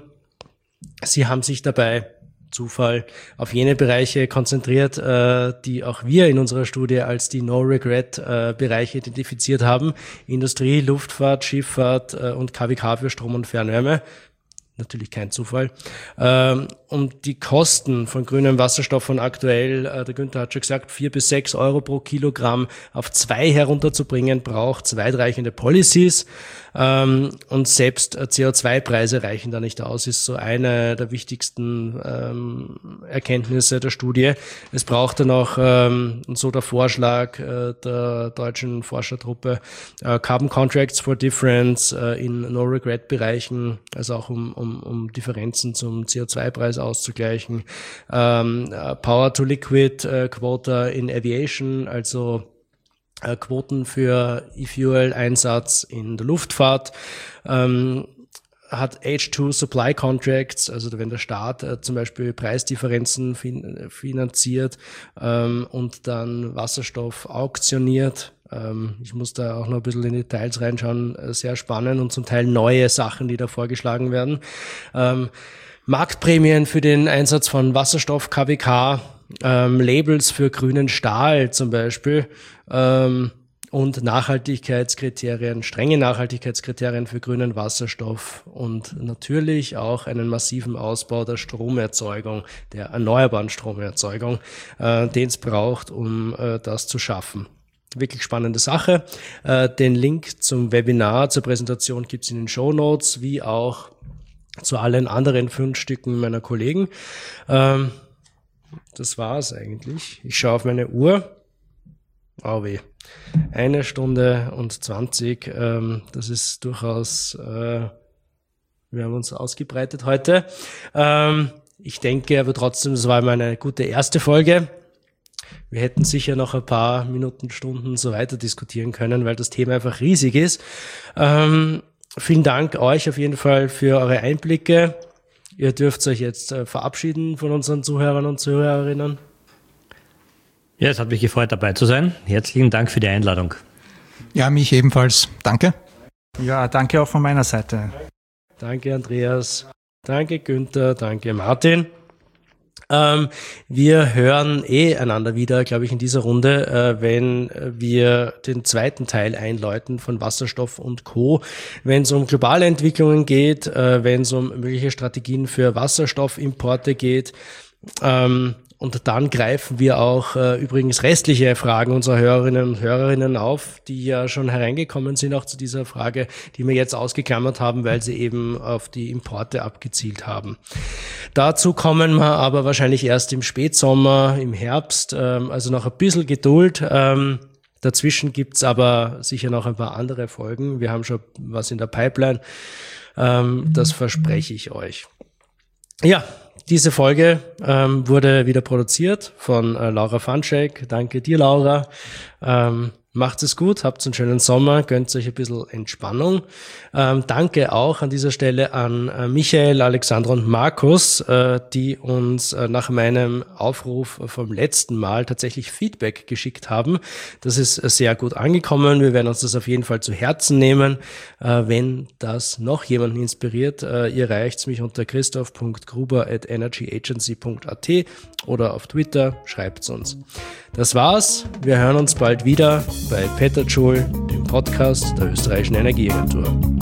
Sie haben sich dabei, Zufall, auf jene Bereiche konzentriert, äh, die auch wir in unserer Studie als die No-Regret-Bereiche äh, identifiziert haben. Industrie, Luftfahrt, Schifffahrt äh, und K W K für Strom und Fernwärme. Natürlich kein Zufall. Ähm, und die Kosten von grünem Wasserstoff von aktuell, äh, der Günther hat schon gesagt, vier bis sechs Euro pro Kilogramm auf zwei herunterzubringen, braucht es weitreichende Policies. Ähm, und selbst äh, C O zwei Preise reichen da nicht aus, ist so eine der wichtigsten ähm, Erkenntnisse der Studie. Es braucht dann auch, ähm, und so der Vorschlag äh, der deutschen Forschertruppe, äh, Carbon Contracts for Difference äh, in No-Regret-Bereichen, also auch um, um, um Differenzen zum C O zwei Preis auszugleichen. Ähm, Power-to-Liquid-Quota in Aviation, also äh, Quoten für E-Fuel-Einsatz in der Luftfahrt. Ähm, hat H two Supply Contracts, also wenn der Staat äh, zum Beispiel Preisdifferenzen fin- finanziert ähm, und dann Wasserstoff auktioniert. Ähm, ich muss da auch noch ein bisschen in Details reinschauen, äh, sehr spannend und zum Teil neue Sachen, die da vorgeschlagen werden. Ähm, Marktprämien für den Einsatz von Wasserstoff, K W K, ähm, Labels für grünen Stahl zum Beispiel, ähm, und Nachhaltigkeitskriterien, strenge Nachhaltigkeitskriterien für grünen Wasserstoff und natürlich auch einen massiven Ausbau der Stromerzeugung, der erneuerbaren Stromerzeugung, äh, den es braucht, um äh, das zu schaffen. Wirklich spannende Sache. Äh, den Link zum Webinar, zur Präsentation gibt's in den Shownotes, wie auch zu allen anderen fünf Stücken meiner Kollegen. Ähm, das war's eigentlich. Ich schaue auf meine Uhr. Oh weh. Eine Stunde und zwanzig. Ähm, das ist durchaus, äh, wir haben uns ausgebreitet heute. Ähm, ich denke aber trotzdem, das war immer eine gute erste Folge. Wir hätten sicher noch ein paar Minuten, Stunden so weiter diskutieren können, weil das Thema einfach riesig ist. Ähm, vielen Dank euch auf jeden Fall für eure Einblicke. Ihr dürft euch jetzt äh, verabschieden von unseren Zuhörern und Zuhörerinnen.
Ja, es hat mich gefreut, dabei zu sein. Herzlichen Dank für die Einladung.
Ja, mich ebenfalls. Danke.
Ja, danke auch von meiner Seite.
Danke, Andreas. Danke, Günther. Danke, Martin. Ähm, wir hören eh einander wieder, glaube ich, in dieser Runde, äh, wenn wir den zweiten Teil einläuten von Wasserstoff und Co., wenn es um globale Entwicklungen geht, äh, wenn es um mögliche Strategien für Wasserstoffimporte geht. Ähm, Und dann greifen wir auch äh, übrigens restliche Fragen unserer Hörerinnen und Hörerinnen auf, die ja schon hereingekommen sind, auch zu dieser Frage, die wir jetzt ausgeklammert haben, weil sie eben auf die Importe abgezielt haben. Dazu kommen wir aber wahrscheinlich erst im Spätsommer, im Herbst, ähm, also noch ein bisschen Geduld. Ähm, dazwischen gibt's aber sicher noch ein paar andere Folgen. Wir haben schon was in der Pipeline. Ähm, das verspreche ich euch. Ja, diese Folge ähm, wurde wieder produziert von äh, Laura Fanschek. Danke dir, Laura. Ähm, macht es gut, habt einen schönen Sommer, gönnt euch ein bisschen Entspannung. Ähm, danke auch an dieser Stelle an äh, Michael, Alexandra und Markus, äh, die uns äh, nach meinem Aufruf vom letzten Mal tatsächlich Feedback geschickt haben. Das ist äh, sehr gut angekommen. Wir werden uns das auf jeden Fall zu Herzen nehmen. Äh, wenn das noch jemanden inspiriert, äh, ihr erreicht mich unter christoph punkt gruber at energyagency punkt a t oder auf Twitter, schreibt's uns. Das war's. Wir hören uns bald wieder bei Peter Joule, dem Podcast Podcast der Österreichischen Energieagentur.